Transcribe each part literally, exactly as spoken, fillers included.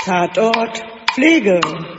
Tatort Pflege.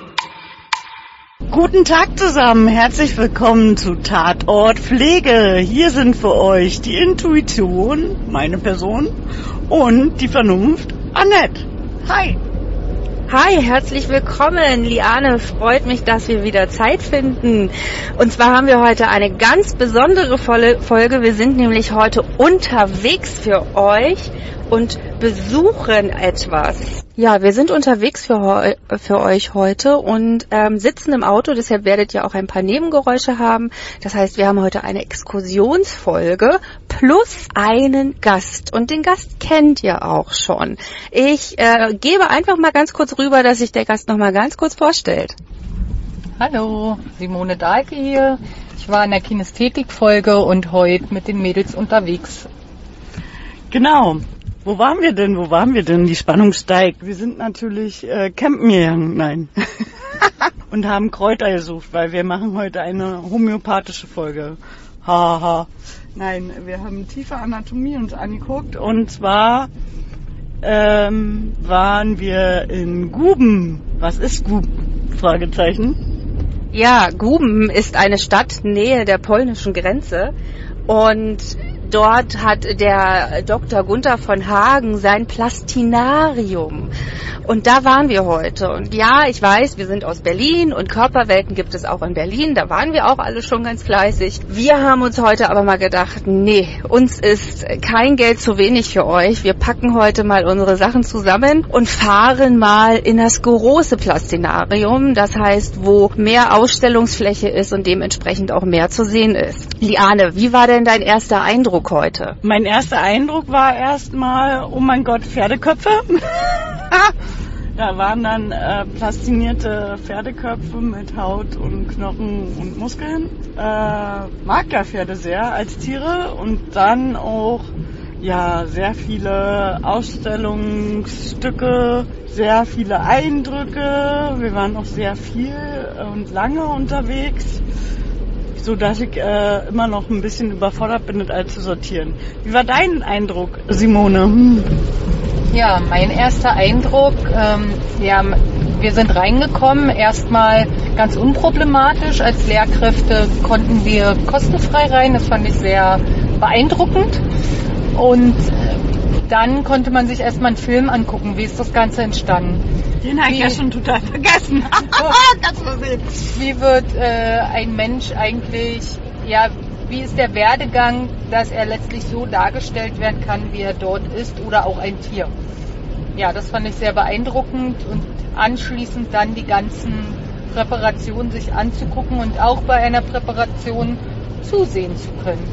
Guten Tag zusammen, herzlich willkommen zu Tatort Pflege. Hier sind für euch die Intuition, meine Person, und die Vernunft, Annette. Hi. Hi, herzlich willkommen, Liane. Freut mich, dass wir wieder Zeit finden. Und zwar haben wir heute eine ganz besondere Folge. Wir sind nämlich heute unterwegs für euch und besuchen etwas. Ja, wir sind unterwegs für, heu- für euch heute und ähm, sitzen im Auto, deshalb werdet ihr auch ein paar Nebengeräusche haben. Das heißt, wir haben heute eine Exkursionsfolge plus einen Gast. Und den Gast kennt ihr auch schon. Ich äh, gebe einfach mal ganz kurz rüber, dass sich der Gast noch mal ganz kurz vorstellt. Hallo, Simone Dahlke hier. Ich war in der Kinästhetik-Folge und heute mit den Mädels unterwegs. Genau. Wo waren wir denn? Wo waren wir denn? Die Spannung steigt. Wir sind natürlich äh, campen gegangen. Nein. Und haben Kräuter gesucht, weil wir machen heute eine homöopathische Folge. Haha. Ha. Nein, wir haben tiefe Anatomie uns angeguckt. Und zwar ähm, waren wir in Guben. Was ist Guben? Fragezeichen. Ja, Guben ist eine Stadt nähe der polnischen Grenze. Und dort hat der Doktor Gunther von Hagen sein Plastinarium. Und da waren wir heute. Und ja, ich weiß, wir sind aus Berlin und Körperwelten gibt es auch in Berlin. Da waren wir auch alle schon ganz fleißig. Wir haben uns heute aber mal gedacht, nee, uns ist kein Geld zu wenig für euch. Wir packen heute mal unsere Sachen zusammen und fahren mal in das große Plastinarium. Das heißt, wo mehr Ausstellungsfläche ist und dementsprechend auch mehr zu sehen ist. Liane, wie war denn dein erster Eindruck heute? Mein erster Eindruck war erstmal, oh mein Gott, Pferdeköpfe. Da waren dann äh, plastinierte Pferdeköpfe mit Haut und Knochen und Muskeln. Äh, mag ja Pferde sehr als Tiere. Und dann auch ja sehr viele Ausstellungsstücke, sehr viele Eindrücke. Wir waren auch sehr viel und lange unterwegs, so dass ich äh, immer noch ein bisschen überfordert bin, das alles zu sortieren. Wie war dein Eindruck, Simone? Hm. Ja, mein erster Eindruck, ähm, ja, wir sind reingekommen, erstmal ganz unproblematisch. Als Lehrkräfte konnten wir kostenfrei rein, das fand ich sehr beeindruckend. Und dann konnte man sich erstmal einen Film angucken, wie ist das Ganze entstanden. Den habe ich ja schon total vergessen. Kannst du sehen. Wie wird äh, ein Mensch eigentlich, ja, wie ist der Werdegang, dass er letztlich so dargestellt werden kann, wie er dort ist, oder auch ein Tier. Ja, das fand ich sehr beeindruckend und anschließend dann die ganzen Präparationen sich anzugucken und auch bei einer Präparation zusehen zu können.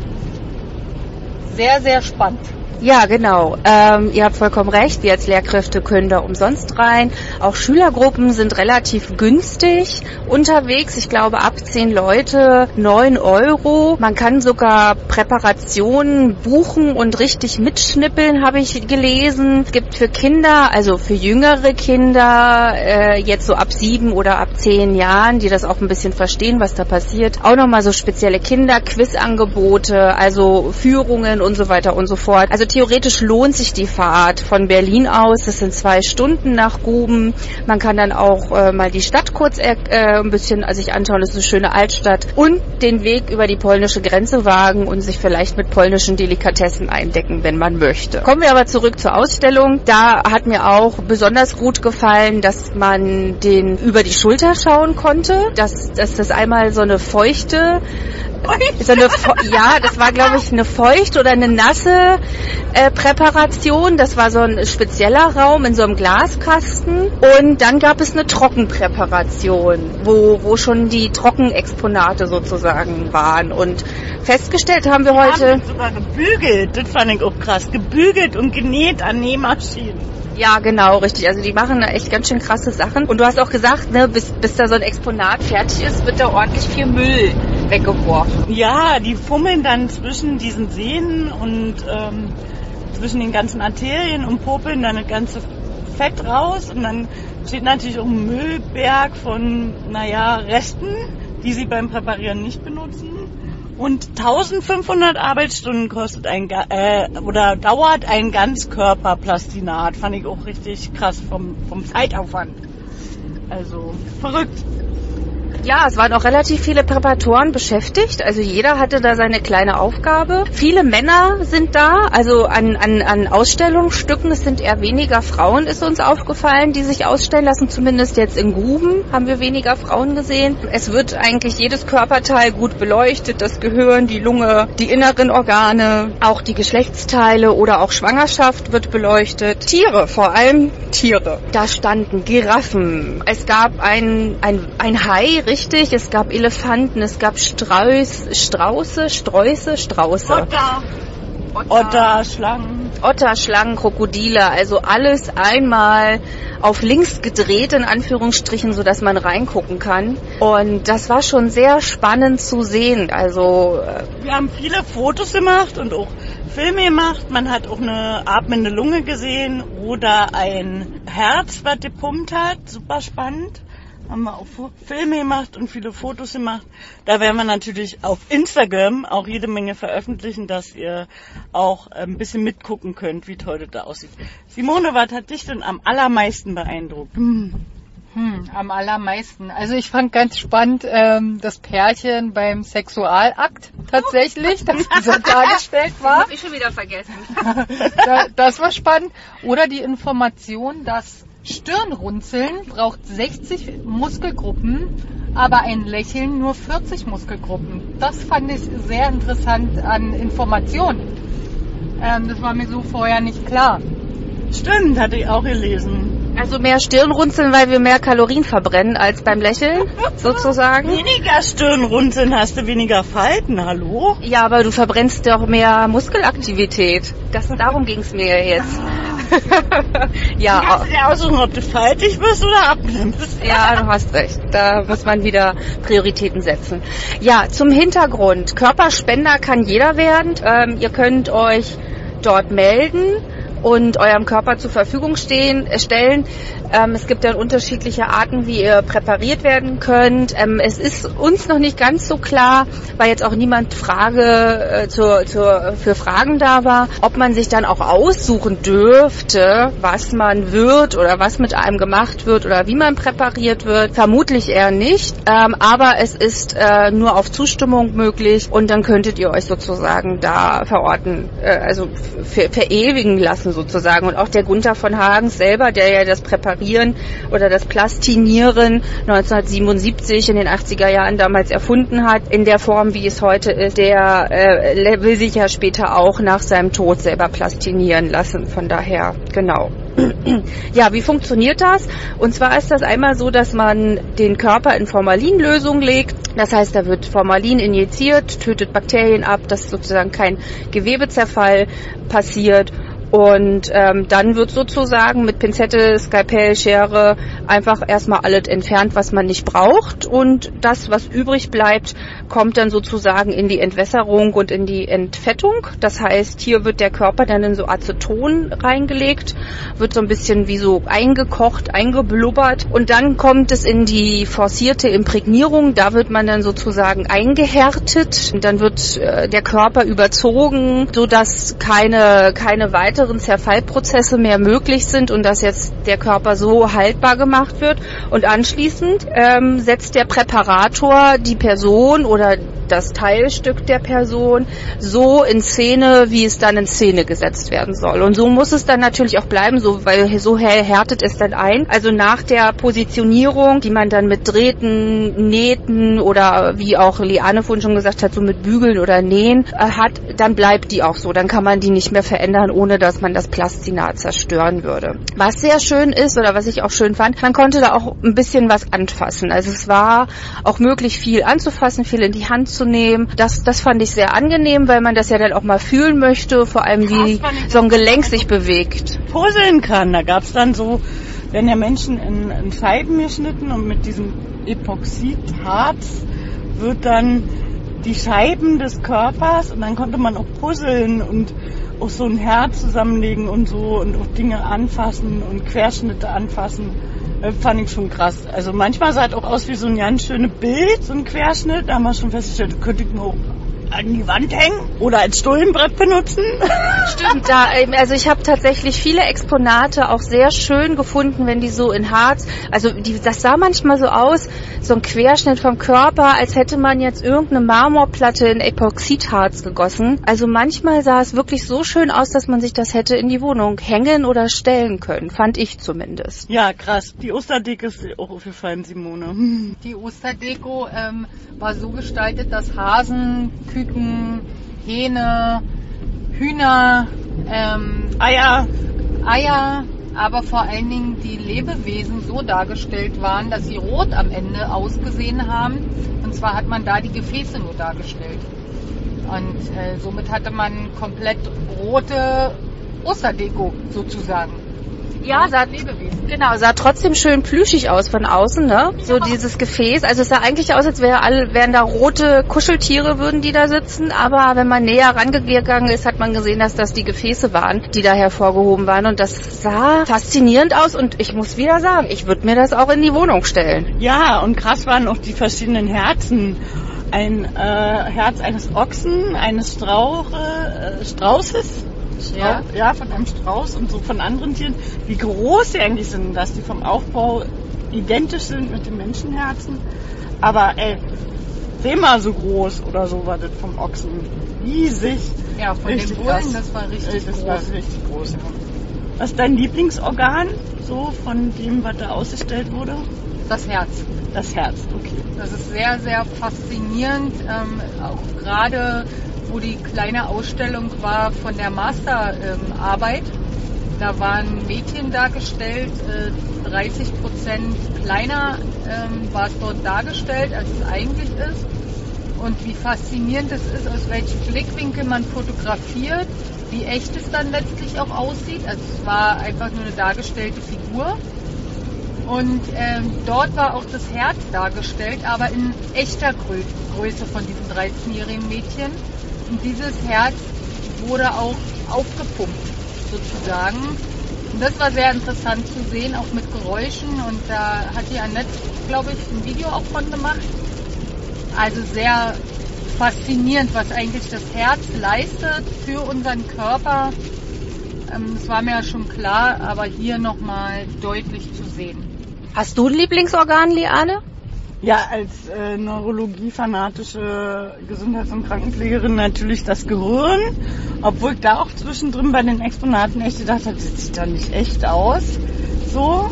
Sehr, sehr spannend. Ja, genau. Ähm, ihr habt vollkommen recht. Wir als Lehrkräfte können da umsonst rein. Auch Schülergruppen sind relativ günstig unterwegs. Ich glaube, ab zehn Leute neun Euro. Man kann sogar Präparationen buchen und richtig mitschnippeln, habe ich gelesen. Es gibt für Kinder, also für jüngere Kinder, äh, jetzt so ab sieben oder ab zehn Jahren, die das auch ein bisschen verstehen, was da passiert, auch nochmal so spezielle Kinder-Quiz-Angebote, also Führungen und so weiter und so fort. Also theoretisch lohnt sich die Fahrt von Berlin aus. Das sind zwei Stunden nach Guben. Man kann dann auch äh, mal die Stadt kurz äh, ein bisschen sich anschauen. Das ist eine schöne Altstadt. Und den Weg über die polnische Grenze wagen und sich vielleicht mit polnischen Delikatessen eindecken, wenn man möchte. Kommen wir aber zurück zur Ausstellung. Da hat mir auch besonders gut gefallen, dass man den über die Schulter schauen konnte. Dass, dass das einmal so eine feuchte So eine, ja, das war, glaube ich, eine feuchte oder eine nasse äh, Präparation. Das war so ein spezieller Raum in so einem Glaskasten. Und dann gab es eine Trockenpräparation, wo, wo schon die Trockenexponate sozusagen waren. Und festgestellt haben wir, wir heute... haben sogar gebügelt, das fand ich auch krass. Gebügelt und genäht an Nähmaschinen. Ja, genau, richtig. Also die machen da echt ganz schön krasse Sachen. Und du hast auch gesagt, ne, bis, bis da so ein Exponat fertig ist, wird da ordentlich viel Müll weggeworfen. Ja, die fummeln dann zwischen diesen Sehnen und ähm, zwischen den ganzen Arterien und popeln dann das ganze Fett raus. Und dann steht natürlich auch ein Müllberg von, naja, Resten, die sie beim Präparieren nicht benutzen. Und eintausendfünfhundert Arbeitsstunden kostet ein äh, oder dauert ein Ganzkörperplastinat. Fand ich auch richtig krass vom, vom Zeitaufwand. Also verrückt. Ja, es waren auch relativ viele Präparatoren beschäftigt. Also jeder hatte da seine kleine Aufgabe. Viele Männer sind da, also an, an, an Ausstellungsstücken. Es sind eher weniger Frauen, ist uns aufgefallen, die sich ausstellen lassen. Zumindest jetzt in Gruben haben wir weniger Frauen gesehen. Es wird eigentlich jedes Körperteil gut beleuchtet. Das Gehirn, die Lunge, die inneren Organe, auch die Geschlechtsteile oder auch Schwangerschaft wird beleuchtet. Tiere, vor allem Tiere. Da standen Giraffen. Es gab ein, ein, ein Hai, richtig, es gab Elefanten, es gab Strauß, Strauße, Sträuße, Strauße. Otter. Otter. Otter, Schlangen. Otter, Schlangen, Krokodile, also alles einmal auf links gedreht, in Anführungsstrichen, sodass man reingucken kann. Und das war schon sehr spannend zu sehen. Also wir haben viele Fotos gemacht und auch Filme gemacht. Man hat auch eine atmende Lunge gesehen oder ein Herz, was gepumpt hat. Super spannend. Haben wir auch Filme gemacht und viele Fotos gemacht. Da werden wir natürlich auf Instagram auch jede Menge veröffentlichen, dass ihr auch ein bisschen mitgucken könnt, wie toll das da aussieht. Simone, was hat dich denn am allermeisten beeindruckt? Hm. Hm, am allermeisten. Also ich fand ganz spannend ähm, das Pärchen beim Sexualakt tatsächlich, das so dargestellt war. Das hab ich schon wieder vergessen. da, das war spannend. Oder die Information, dass Stirnrunzeln braucht sechzig Muskelgruppen, aber ein Lächeln nur vierzig Muskelgruppen. Das fand ich sehr interessant an Informationen. Ähm, das war mir so vorher nicht klar. Stimmt, hatte ich auch gelesen. Also mehr Stirnrunzeln, weil wir mehr Kalorien verbrennen als beim Lächeln, sozusagen. Weniger Stirnrunzeln, hast du weniger Falten, hallo? Ja, aber du verbrennst doch mehr Muskelaktivität. Das, darum ging es mir jetzt. Ja. Du kannst dir aussuchen, ob du faltig bist oder abnimmst. Ja, du hast recht. Da muss man wieder Prioritäten setzen. Ja, zum Hintergrund. Körperspender kann jeder werden. Ähm, ihr könnt euch dort melden und eurem Körper zur Verfügung stehen, äh, stellen. Ähm, es gibt dann unterschiedliche Arten, wie ihr präpariert werden könnt. Ähm, es ist uns noch nicht ganz so klar, weil jetzt auch niemand Frage äh, zur, zur, für Fragen da war, ob man sich dann auch aussuchen dürfte, was man wird oder was mit einem gemacht wird oder wie man präpariert wird. Vermutlich eher nicht, ähm, aber es ist äh, nur auf Zustimmung möglich und dann könntet ihr euch sozusagen da verorten, äh, also ver- verewigen lassen sozusagen. Und auch der Gunther von Hagens selber, der ja das Präparieren oder das Plastinieren neunzehnhundertsiebenundsiebzig in den achtziger Jahren damals erfunden hat, in der Form, wie es heute ist, der äh, will sich ja später auch nach seinem Tod selber plastinieren lassen. Von daher, genau. Ja, wie funktioniert das? Und zwar ist das einmal so, dass man den Körper in Formalinlösung legt. Das heißt, da wird Formalin injiziert, tötet Bakterien ab, dass sozusagen kein Gewebezerfall passiert. Und ähm, dann wird sozusagen mit Pinzette, Skalpell, Schere einfach erstmal alles entfernt, was man nicht braucht. Und das, was übrig bleibt, kommt dann sozusagen in die Entwässerung und in die Entfettung. Das heißt, hier wird der Körper dann in so Aceton reingelegt, wird so ein bisschen wie so eingekocht, eingeblubbert. Und dann kommt es in die forcierte Imprägnierung. Da wird man dann sozusagen eingehärtet. Und dann wird äh, der Körper überzogen, sodass keine, keine weitere Zerfallprozesse mehr möglich sind und dass jetzt der Körper so haltbar gemacht wird. Und anschließend ähm, setzt der Präparator die Person oder das Teilstück der Person so in Szene, wie es dann in Szene gesetzt werden soll. Und so muss es dann natürlich auch bleiben, so, weil so härtet es dann ein. Also nach der Positionierung, die man dann mit Drähten, Nähten oder wie auch Liane vorhin schon gesagt hat, so mit Bügeln oder Nähen äh, hat, dann bleibt die auch so. Dann kann man die nicht mehr verändern, ohne dass man das Plastinat zerstören würde. Was sehr schön ist oder was ich auch schön fand, man konnte da auch ein bisschen was anfassen. Also es war auch möglich, viel anzufassen, viel in die Hand zu nehmen. Das, das fand ich sehr angenehm, weil man das ja dann auch mal fühlen möchte, vor allem wie so ein Gelenk sich bewegt. Puzzeln kann. Da gab es dann so, werden ja Menschen in, in Scheiben geschnitten und mit diesem Epoxidharz wird dann die Scheiben des Körpers und dann konnte man auch puzzeln und auch so ein Herz zusammenlegen und so und auch Dinge anfassen und Querschnitte anfassen. Das fand ich schon krass. Also manchmal sah es auch aus wie so ein ganz schönes Bild, so ein Querschnitt. Da haben wir schon festgestellt, könnte ich mir auch an die Wand hängen oder als Stullenbrett benutzen. Stimmt, da, also ich habe tatsächlich viele Exponate auch sehr schön gefunden, wenn die so in Harz, also die, das sah manchmal so aus, so ein Querschnitt vom Körper, als hätte man jetzt irgendeine Marmorplatte in Epoxidharz gegossen. Also manchmal sah es wirklich so schön aus, dass man sich das hätte in die Wohnung hängen oder stellen können, fand ich zumindest. Ja, krass. Die Osterdeko ist auch aufgefallen, Simone. Die Osterdeko ähm, war so gestaltet, dass Hasen, Küken, Hähne, Hühner, ähm, Eier, Eier, aber vor allen Dingen die Lebewesen so dargestellt waren, dass sie rot am Ende ausgesehen haben. Und zwar hat man da die Gefäße nur dargestellt. Und äh, somit hatte man komplett rote Osterdeko sozusagen. Ja, sah, Lebewesen. Genau, sah trotzdem schön plüschig aus von außen, ne? So ja. Dieses Gefäß. Also es sah eigentlich aus, als wäre all, wären da rote Kuscheltiere, würden die da sitzen. Aber wenn man näher rangegangen ist, hat man gesehen, dass das die Gefäße waren, die da hervorgehoben waren. Und das sah faszinierend aus. Und ich muss wieder sagen, ich würde mir das auch in die Wohnung stellen. Ja, und krass waren auch die verschiedenen Herzen. Ein äh, Herz eines Ochsen, eines Strauch, äh, Straußes. Ja. ja, von einem Strauß und so von anderen Tieren, wie groß sie eigentlich sind, dass die vom Aufbau identisch sind mit den Menschenherzen. Aber ey, zehnmal so groß oder so war das vom Ochsen. Riesig. Ja, von richtig den Bullen, krass. das war richtig das groß. War richtig groß, ja. Was ist dein Lieblingsorgan, so von dem, was da ausgestellt wurde? Das Herz. Das Herz, okay. Das ist sehr, sehr faszinierend, ähm, auch gerade wo die kleine Ausstellung war von der Masterarbeit. Ähm, da waren Mädchen dargestellt, äh, dreißig Prozent kleiner ähm, war es dort dargestellt, als es eigentlich ist. Und wie faszinierend es ist, aus welchem Blickwinkel man fotografiert, wie echt es dann letztlich auch aussieht. Also es war einfach nur eine dargestellte Figur. Und ähm, dort war auch das Herz dargestellt, aber in echter Grö- Größe von diesem dreizehnjährigen Mädchen. Und dieses Herz wurde auch aufgepumpt, sozusagen. Und das war sehr interessant zu sehen, auch mit Geräuschen. Und da hat die Annette, glaube ich, ein Video auch von gemacht. Also sehr faszinierend, was eigentlich das Herz leistet für unseren Körper. Ähm, das war mir ja schon klar, aber hier nochmal deutlich zu sehen. Hast du ein Lieblingsorgan, Liane? Ja, als äh, neurologie-fanatische Gesundheits- und Krankenpflegerin natürlich das Gehirn. Obwohl ich da auch zwischendrin bei den Exponaten echt gedacht habe, das sieht doch nicht echt aus. So,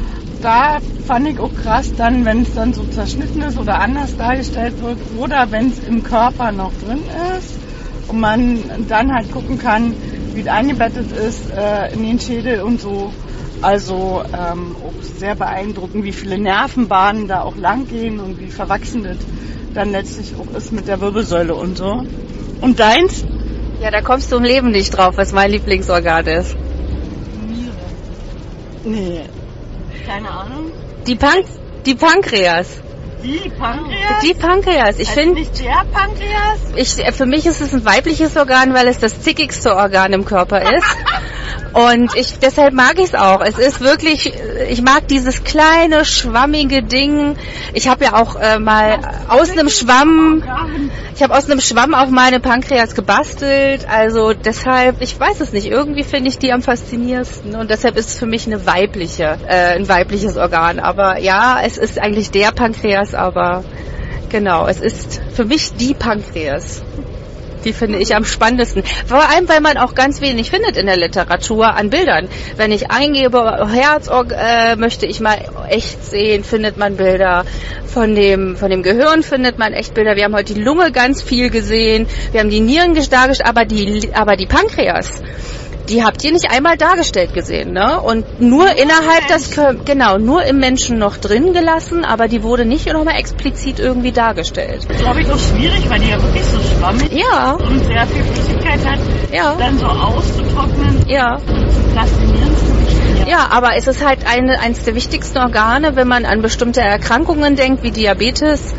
da fand ich auch krass dann, wenn es dann so zerschnitten ist oder anders dargestellt wird oder wenn es im Körper noch drin ist und man dann halt gucken kann, wie es eingebettet ist äh, in den Schädel und so. Also ähm, auch sehr beeindruckend, wie viele Nervenbahnen da auch lang gehen und wie verwachsen das dann letztlich auch ist mit der Wirbelsäule und so. Und deins? Ja, da kommst du im Leben nicht drauf, was mein Lieblingsorgan ist. Niere. Nee, keine Ahnung. Die, Pan- die Pankreas. Die Pankreas? Die Pankreas. Ich also finde, nicht der Pankreas? Ich, für mich ist es ein weibliches Organ, weil es das zickigste Organ im Körper ist. Und ich, deshalb mag ich es auch. Es ist wirklich, ich mag dieses kleine, schwammige Ding. Ich habe ja auch äh, mal aus einem Schwamm, ich habe aus einem Schwamm auch meine Pankreas gebastelt. Also deshalb, ich weiß es nicht, irgendwie finde ich die am faszinierendsten. Und deshalb ist es für mich eine weibliche, äh, ein weibliches Organ. Aber ja, es ist eigentlich der Pankreas, aber genau, es ist für mich die Pankreas. Die finde ich am spannendsten. Vor allem, weil man auch ganz wenig findet in der Literatur an Bildern. Wenn ich eingebe, Herz äh, möchte ich mal echt sehen, findet man Bilder. Von dem, von dem Gehirn findet man echt Bilder. Wir haben heute die Lunge ganz viel gesehen. Wir haben die Nieren dargestellt, aber die, aber die Pankreas, die habt ihr nicht einmal dargestellt gesehen, ne? Und nur innerhalb des, genau, nur im Menschen noch drin gelassen, aber die wurde nicht nochmal explizit irgendwie dargestellt. Das glaube ich auch schwierig, weil die ja wirklich so schwammig ja. und sehr viel Flüssigkeit hat, ja. dann so auszutrocknen, ja. zu plastinieren. Ja. ja, aber es ist halt eine, eines der wichtigsten Organe, wenn man an bestimmte Erkrankungen denkt, wie Diabetes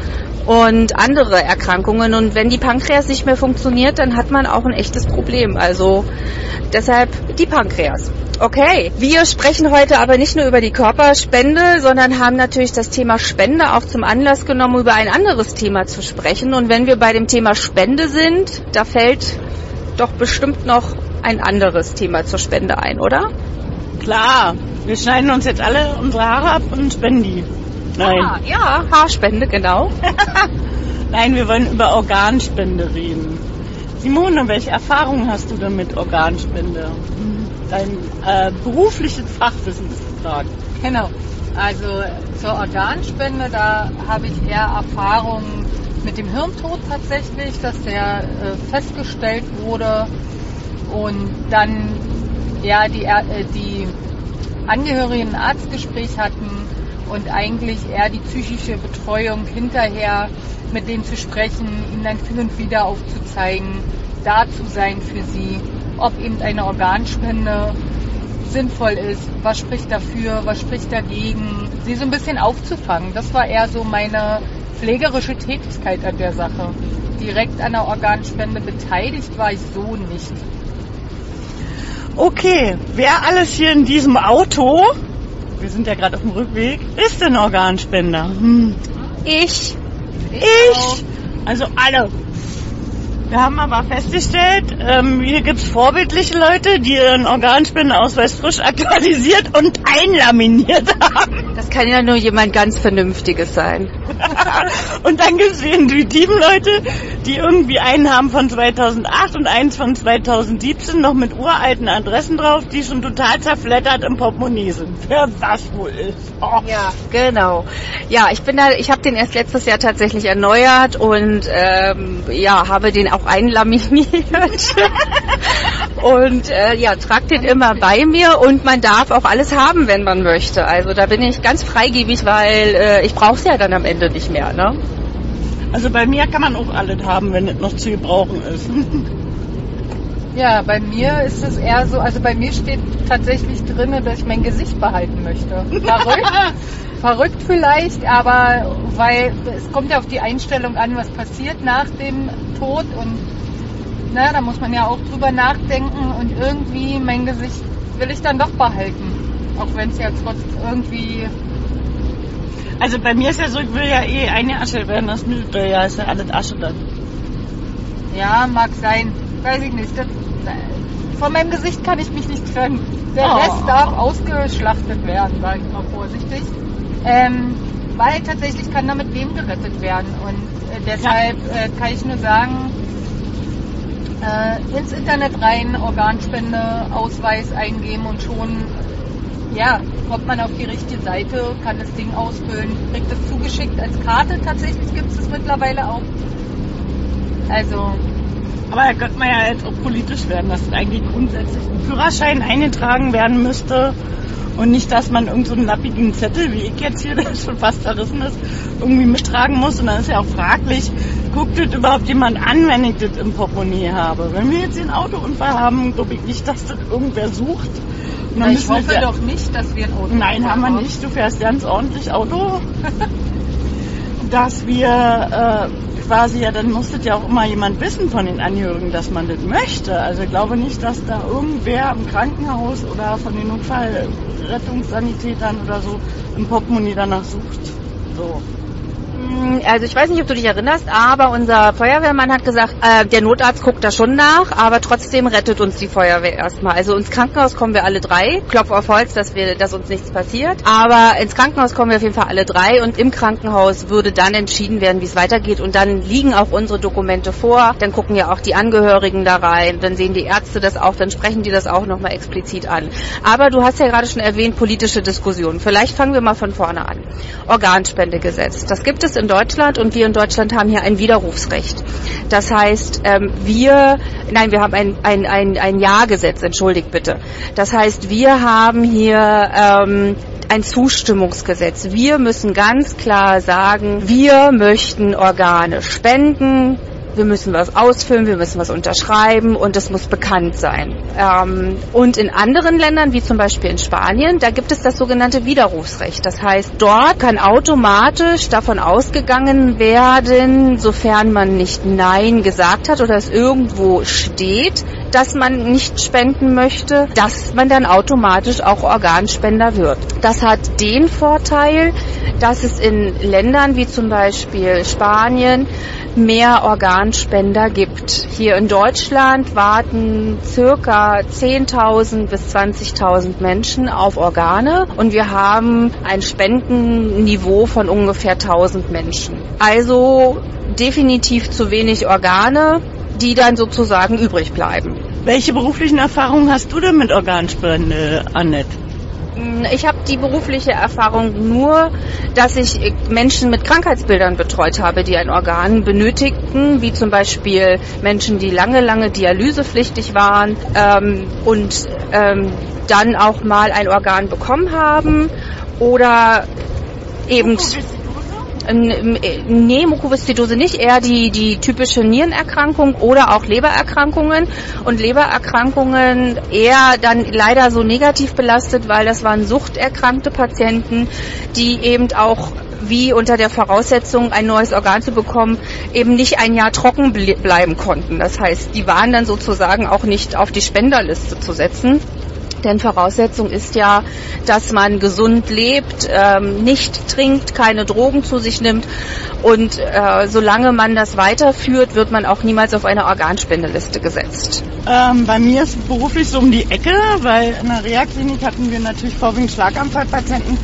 und andere Erkrankungen. Und wenn die Pankreas nicht mehr funktioniert, dann hat man auch ein echtes Problem. Also deshalb die Pankreas. Okay, wir sprechen heute aber nicht nur über die Körperspende, sondern haben natürlich das Thema Spende auch zum Anlass genommen, über ein anderes Thema zu sprechen. Und wenn wir bei dem Thema Spende sind, da fällt doch bestimmt noch ein anderes Thema zur Spende ein, oder? Klar, wir schneiden uns jetzt alle unsere Haare ab und spenden die. Nein. Ah, ja, Haarspende, genau. Nein, wir wollen über Organspende reden. Simone, welche Erfahrungen hast du denn mit Organspende? Dein äh, berufliches Fachwissen ist gefragt. Genau. Also zur Organspende, da habe ich eher Erfahrungen mit dem Hirntod tatsächlich, dass der äh, festgestellt wurde und dann ja die, äh, die Angehörigen ein Arztgespräch hatten und eigentlich eher die psychische Betreuung hinterher mit denen zu sprechen, ihnen dann für und wieder aufzuzeigen, da zu sein für sie, ob eben eine Organspende sinnvoll ist, was spricht dafür, was spricht dagegen, sie so ein bisschen aufzufangen. Das war eher so meine pflegerische Tätigkeit an der Sache. Direkt an der Organspende beteiligt war ich so nicht. Okay, wer alles hier in diesem Auto, wir sind ja gerade auf dem Rückweg, ist denn Organspender? Hm. Ich. Ich? Also alle. Wir haben aber festgestellt, ähm, hier gibt es vorbildliche Leute, die ihren Organspendeausweis frisch aktualisiert und einlaminiert haben. Das kann ja nur jemand ganz Vernünftiges sein. Und dann gibt es die intuitiven Leute, die irgendwie einen haben von zweitausendacht und eins von zweitausendsiebzehn, noch mit uralten Adressen drauf, die schon total zerfleddert im Portemonnaie sind. Wer was wohl ist. Oh. Ja, genau. Ja, ich bin da, ich habe den erst letztes Jahr tatsächlich erneuert und ähm, ja, habe den auch einlaminiert und äh, ja, trage den immer bei mir und man darf auch alles haben, wenn man möchte. Also da bin ich ganz freigebig, weil äh, ich brauche es ja dann am Ende nicht mehr, ne? Also bei mir kann man auch alles haben, wenn es noch zu gebrauchen ist. Ja, bei mir ist es eher so, also bei mir steht tatsächlich drin, dass ich mein Gesicht behalten möchte. Verrückt, verrückt vielleicht, aber weil es kommt ja auf die Einstellung an, was passiert nach dem Tod und na, da muss man ja auch drüber nachdenken und irgendwie mein Gesicht will ich dann doch behalten, auch wenn es ja trotzdem irgendwie... Also bei mir ist ja so, ich will ja eh eingeaschelt werden, das nützt ja, ist ja alles Asche dann. Ja, mag sein, weiß ich nicht. Das, von meinem Gesicht kann ich mich nicht trennen. Der oh. Rest darf ausgeschlachtet werden, sage ich mal vorsichtig. Ähm, weil tatsächlich kann damit Leben gerettet werden und äh, deshalb ja. äh, kann ich nur sagen, äh, ins Internet rein, Organspende-Ausweis eingeben und schon, ja, kommt man auf die richtige Seite, kann das Ding ausfüllen, kriegt es zugeschickt als Karte. Tatsächlich gibt es das mittlerweile auch. Also... Aber da könnte man ja jetzt auch politisch werden, dass eigentlich grundsätzlich ein Führerschein eingetragen werden müsste und nicht, dass man irgend so einen lappigen Zettel, wie ich jetzt hier, der schon fast zerrissen ist, irgendwie mittragen muss. Und dann ist ja auch fraglich, guckt das überhaupt jemand an, wenn ich das im Portemonnaie habe? Wenn wir jetzt einen Autounfall haben, glaube ich nicht, dass das irgendwer sucht. Und dann ich hoffe ja, doch nicht, dass wir ein Auto Nein, haben wir nicht. Du fährst ganz ordentlich Auto. Dass wir äh, quasi, ja, dann muss das ja auch immer jemand wissen von den Angehörigen, dass man das möchte. Also ich glaube nicht, dass da irgendwer im Krankenhaus oder von den Notfallrettungssanitätern oder so im Portemonnaie danach sucht. So. Also ich weiß nicht, ob du dich erinnerst, aber unser Feuerwehrmann hat gesagt, äh, der Notarzt guckt da schon nach, aber trotzdem rettet uns die Feuerwehr erstmal. Also ins Krankenhaus kommen wir alle drei. Klopf auf Holz, dass wir, dass uns nichts passiert. Aber ins Krankenhaus kommen wir auf jeden Fall alle drei und im Krankenhaus würde dann entschieden werden, wie es weitergeht und dann liegen auch unsere Dokumente vor. Dann gucken ja auch die Angehörigen da rein, dann sehen die Ärzte das auch, dann sprechen die das auch nochmal explizit an. Aber du hast ja gerade schon erwähnt, politische Diskussionen. Vielleicht fangen wir mal von vorne an. Organspendegesetz. Das gibt es in Deutschland und wir in Deutschland haben hier ein Widerrufsrecht. Das heißt, ähm, wir, nein, wir haben ein, ein, ein, ein Ja-Gesetz, entschuldigt bitte. Das heißt, wir haben hier ähm, ein Zustimmungsgesetz. Wir müssen ganz klar sagen, wir möchten Organe spenden, wir müssen was ausfüllen, wir müssen was unterschreiben und es muss bekannt sein. Ähm, und in anderen Ländern, wie zum Beispiel in Spanien, da gibt es das sogenannte Widerrufsrecht. Das heißt, dort kann automatisch davon ausgegangen werden, sofern man nicht Nein gesagt hat oder es irgendwo steht, dass man nicht spenden möchte, dass man dann automatisch auch Organspender wird. Das hat den Vorteil, dass es in Ländern wie zum Beispiel Spanien mehr Organspender gibt. Hier in Deutschland warten circa zehntausend bis zwanzigtausend Menschen auf Organe und wir haben ein Spendenniveau von ungefähr tausend Menschen. Also definitiv zu wenig Organe, die dann sozusagen übrig bleiben. Welche beruflichen Erfahrungen hast du denn mit Organspende, Annette? Ich habe die berufliche Erfahrung nur, dass ich Menschen mit Krankheitsbildern betreut habe, die ein Organ benötigten, wie zum Beispiel Menschen, die lange, lange dialysepflichtig waren ähm, und ähm, dann auch mal ein Organ bekommen haben oder eben... Nee, Mukoviszidose nicht, eher die, die typische Nierenerkrankung oder auch Lebererkrankungen und Lebererkrankungen eher dann leider so negativ belastet, weil das waren suchterkrankte Patienten, die eben auch wie unter der Voraussetzung, ein neues Organ zu bekommen, eben nicht ein Jahr trocken bleiben konnten. Das heißt, die waren dann sozusagen auch nicht auf die Spenderliste zu setzen. Denn Voraussetzung ist ja, dass man gesund lebt, ähm, nicht trinkt, keine Drogen zu sich nimmt und äh, solange man das weiterführt, wird man auch niemals auf eine Organspendeliste gesetzt. Ähm, bei mir ist es beruflich so um die Ecke, weil in der Reha-Klinik hatten wir natürlich vorwiegend Schlaganfallpatienten,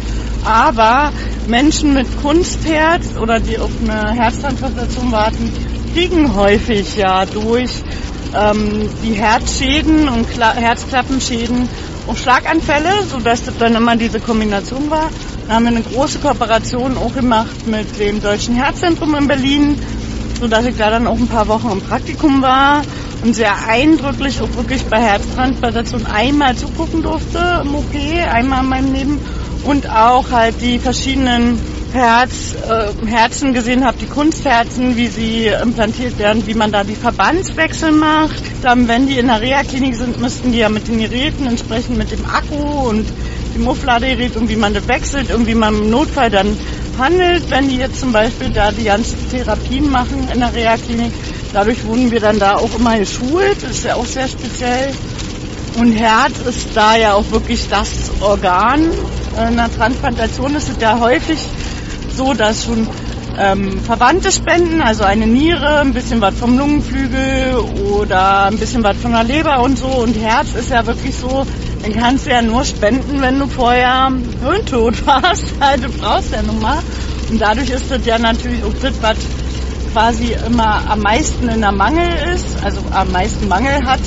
aber Menschen mit Kunstherz oder die auf eine Herztransplantation warten, kriegen häufig ja durch ähm, die Herzschäden und Kla- Herzklappenschäden auch Schlaganfälle, sodass das dann immer diese Kombination war. Da haben wir eine große Kooperation auch gemacht mit dem Deutschen Herzzentrum in Berlin, sodass ich da dann auch ein paar Wochen im Praktikum war und sehr eindrücklich auch wirklich bei Herztransplantation einmal zugucken durfte im O P, einmal in meinem Leben und auch halt die verschiedenen Herz, äh, Herzen gesehen habe, die Kunstherzen, wie sie implantiert werden, wie man da die Verbandswechsel macht. Dann, wenn die in der Reha-Klinik sind, müssten die ja mit den Geräten entsprechend mit dem Akku und dem Aufladegerät und wie man das wechselt und wie man im Notfall dann handelt, wenn die jetzt zum Beispiel da die ganzen Therapien machen in der Reha-Klinik. Dadurch wurden wir dann da auch immer geschult, das ist ja auch sehr speziell. Und Herz ist da ja auch wirklich das Organ. In der Transplantation ist es ja häufig so, dass schon ähm, Verwandte spenden, also eine Niere, ein bisschen was vom Lungenflügel oder ein bisschen was von der Leber und so. Und Herz ist ja wirklich so, dann kannst du ja nur spenden, wenn du vorher hirntot warst. Also du brauchst ja nun mal. Und dadurch ist das ja natürlich auch das, was quasi immer am meisten in der Mangel ist, also am meisten Mangel hat.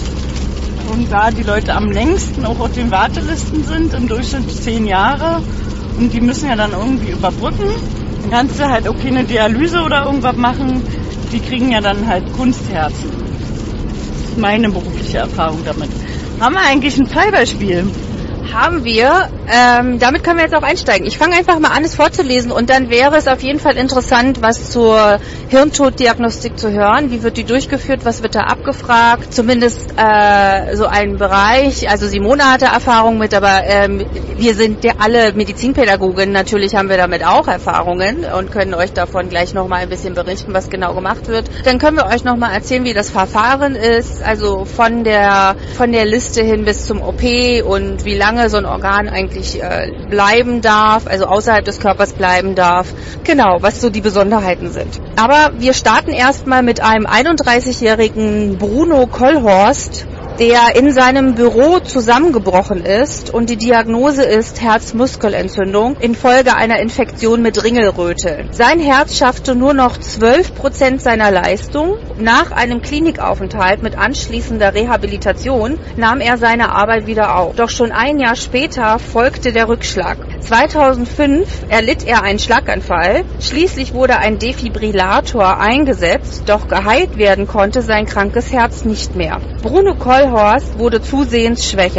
Und da die Leute am längsten auch auf den Wartelisten sind, im Durchschnitt zehn Jahre. Und die müssen ja dann irgendwie überbrücken. Dann kannst du halt auch keine Dialyse oder irgendwas machen. Die kriegen ja dann halt Kunstherzen. Das ist meine berufliche Erfahrung damit. Haben wir eigentlich ein Fallbeispiel? Haben wir. Ähm, damit können wir jetzt auch einsteigen. Ich fange einfach mal an, es vorzulesen und dann wäre es auf jeden Fall interessant, was zur Hirntoddiagnostik zu hören. Wie wird die durchgeführt? Was wird da abgefragt? Zumindest äh, so ein Bereich. Also Simone hatte Erfahrung mit, aber ähm, wir sind ja alle Medizinpädagogen. Natürlich haben wir damit auch Erfahrungen und können euch davon gleich nochmal ein bisschen berichten, was genau gemacht wird. Dann können wir euch nochmal erzählen, wie das Verfahren ist. Also von der von der Liste hin bis zum O P und wie lange so ein Organ eigentlich äh, bleiben darf, also außerhalb des Körpers bleiben darf. Genau, was so die Besonderheiten sind. Aber wir starten erstmal mit einem einunddreißigjährigen Bruno Kollhorst, der in seinem Büro zusammengebrochen ist und die Diagnose ist Herzmuskelentzündung infolge einer Infektion mit Ringelröte. Sein Herz schaffte nur noch zwölf Prozent seiner Leistung. Nach einem Klinikaufenthalt mit anschließender Rehabilitation nahm er seine Arbeit wieder auf. Doch schon ein Jahr später folgte der Rückschlag. zweitausendfünf erlitt er einen Schlaganfall. Schließlich wurde ein Defibrillator eingesetzt, doch geheilt werden konnte sein krankes Herz nicht mehr. Bruno Kollhorst wurde zusehends schwächer.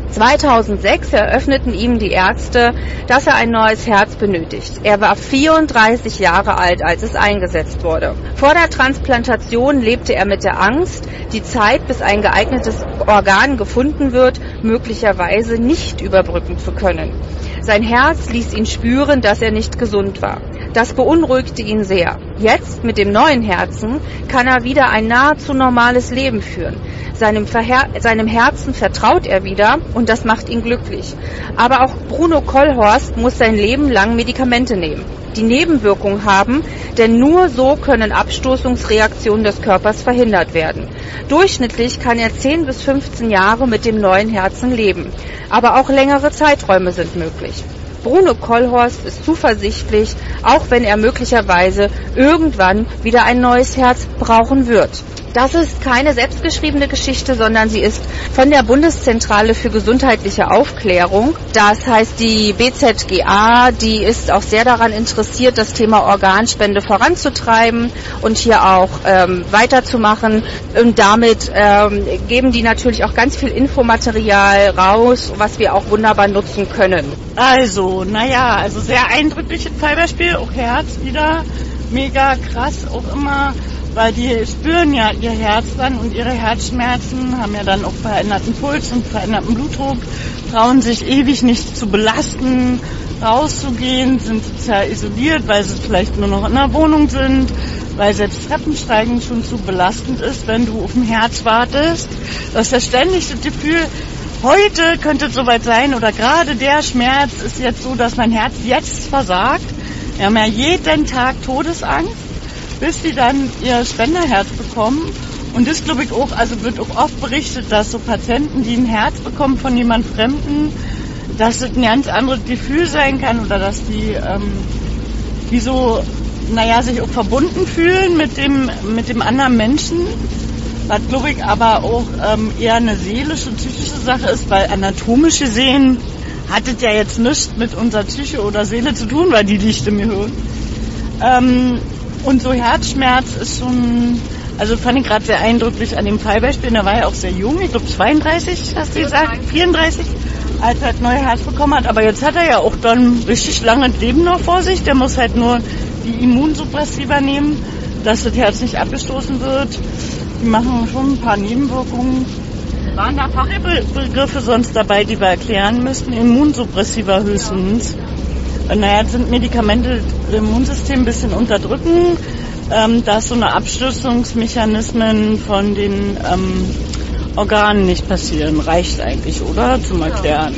zweitausendsechs eröffneten ihm die Ärzte, dass er ein neues Herz benötigt. Er war vierunddreißig Jahre alt, als es eingesetzt wurde. Vor der Transplantation lebte er mit der Angst, die Zeit, bis ein geeignetes Organ gefunden wird, möglicherweise nicht überbrücken zu können. Sein Herz ließ ihn spüren, dass er nicht gesund war. Das beunruhigte ihn sehr. Jetzt, mit dem neuen Herzen, kann er wieder ein nahezu normales Leben führen. Seinem, Verher- seinem Herzen vertraut er wieder und das macht ihn glücklich. Aber auch Bruno Kohlhorst muss sein Leben lang Medikamente nehmen, die Nebenwirkungen haben, denn nur so können Abstoßungsreaktionen des Körpers verhindert werden. Durchschnittlich kann er zehn bis fünfzehn Jahre mit dem neuen Herzen leben, aber auch längere Zeiträume sind möglich. Bruno Kohlhorst ist zuversichtlich, auch wenn er möglicherweise irgendwann wieder ein neues Herz brauchen wird. Das ist keine selbstgeschriebene Geschichte, sondern sie ist von der Bundeszentrale für gesundheitliche Aufklärung. Das heißt, die B Z G A, die ist auch sehr daran interessiert, das Thema Organspende voranzutreiben und hier auch ähm, weiterzumachen. Und damit ähm, geben die natürlich auch ganz viel Infomaterial raus, was wir auch wunderbar nutzen können. Also, naja, also sehr eindrückliches Fallbeispiel, auch Herz wieder, mega krass, auch immer, weil die spüren ja ihr Herz dann und ihre Herzschmerzen, haben ja dann auch veränderten Puls und veränderten Blutdruck, trauen sich ewig nicht zu belasten, rauszugehen, sind sozial isoliert, weil sie vielleicht nur noch in der Wohnung sind, weil selbst Treppensteigen schon zu belastend ist, wenn du auf dem Herz wartest. Das ist ja ständig das Gefühl, heute könnte es soweit sein oder gerade der Schmerz ist jetzt so, dass mein Herz jetzt versagt. Wir haben ja jeden Tag Todesangst, bis die dann ihr Spenderherz bekommen. Und das glaube ich auch, also wird auch oft berichtet, dass so Patienten, die ein Herz bekommen von jemand Fremden, dass es ein ganz anderes Gefühl sein kann oder dass die ähm, wie so, naja, sich auch verbunden fühlen mit dem, mit dem anderen Menschen. Was glaube ich aber auch ähm, eher eine seelische, psychische Sache ist, weil anatomisch gesehen hat es ja jetzt nichts mit unserer Psyche oder Seele zu tun, weil die liegt im Gehirn. Ähm, Und so Herzschmerz ist schon, also fand ich gerade sehr eindrücklich an dem Fallbeispiel. Da war er auch sehr jung, ich glaube zweiunddreißig, hast du gesagt, vierunddreißig, als er das neue Herz bekommen hat. Aber jetzt hat er ja auch dann richtig langes Leben noch vor sich. Der muss halt nur die Immunsuppressiva nehmen, dass das Herz nicht abgestoßen wird. Die machen schon ein paar Nebenwirkungen. Waren da Fachbegriffe sonst dabei, die wir erklären müssten? Immunsuppressiva höchstens. Naja, jetzt sind Medikamente das Immunsystem ein bisschen unterdrücken, ähm, dass so eine Abstößungsmechanismen von den ähm, Organen nicht passieren. Reicht eigentlich, oder? Zum Erklären.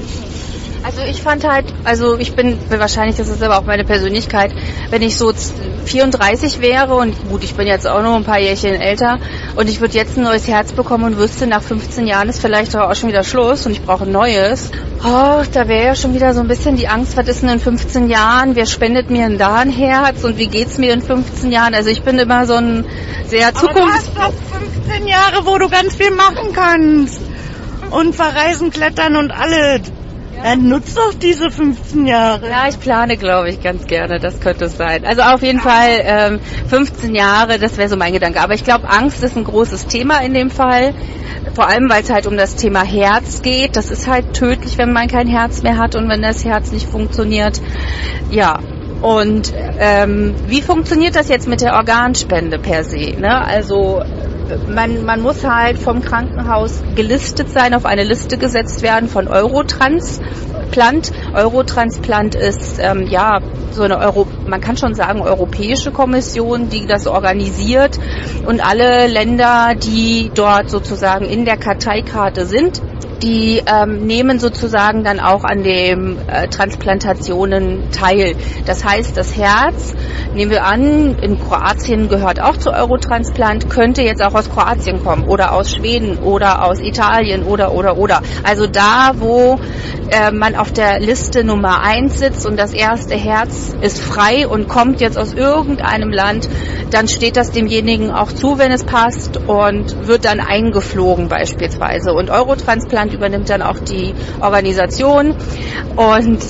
Also ich fand halt, also ich bin, wahrscheinlich, das ist aber auch meine Persönlichkeit, wenn ich so vierunddreißig wäre und gut, ich bin jetzt auch noch ein paar Jährchen älter und ich würde jetzt ein neues Herz bekommen und wüsste, nach fünfzehn Jahren ist vielleicht auch schon wieder Schluss und ich brauche ein neues. Oh, da wäre ja schon wieder so ein bisschen die Angst, was ist denn in fünfzehn Jahren, wer spendet mir denn da ein Herz und wie geht's mir in fünfzehn Jahren? Also ich bin immer so ein sehr Zukunfts... Aber du hast doch fünfzehn Jahre, wo du ganz viel machen kannst und verreisen, klettern und alles. Dann nutzt doch diese fünfzehn Jahre. Ja, ich plane, glaube ich, ganz gerne. Das könnte es sein. Also auf jeden Fall ähm, fünfzehn Jahre, das wäre so mein Gedanke. Aber ich glaube, Angst ist ein großes Thema in dem Fall. Vor allem, weil es halt um das Thema Herz geht. Das ist halt tödlich, wenn man kein Herz mehr hat und wenn das Herz nicht funktioniert. Ja. Und ähm, wie funktioniert das jetzt mit der Organspende per se? Ne? Also man, man muss halt vom Krankenhaus gelistet sein, auf eine Liste gesetzt werden von Eurotransplant. Eurotransplant ist ähm, ja so eine Euro, man kann schon sagen europäische Kommission, die das organisiert und alle Länder, die dort sozusagen in der Karteikarte sind, die ähm, nehmen sozusagen dann auch an den äh, Transplantationen teil. Das heißt, das Herz, nehmen wir an, in Kroatien gehört auch zu Eurotransplant, könnte jetzt auch aus Kroatien kommen oder aus Schweden oder aus Italien oder, oder, oder. Also da, wo äh, man auf der Liste Nummer eins sitzt und das erste Herz ist frei und kommt jetzt aus irgendeinem Land, dann steht das demjenigen auch zu, wenn es passt und wird dann eingeflogen beispielsweise. Und Eurotransplant übernimmt dann auch die Organisation und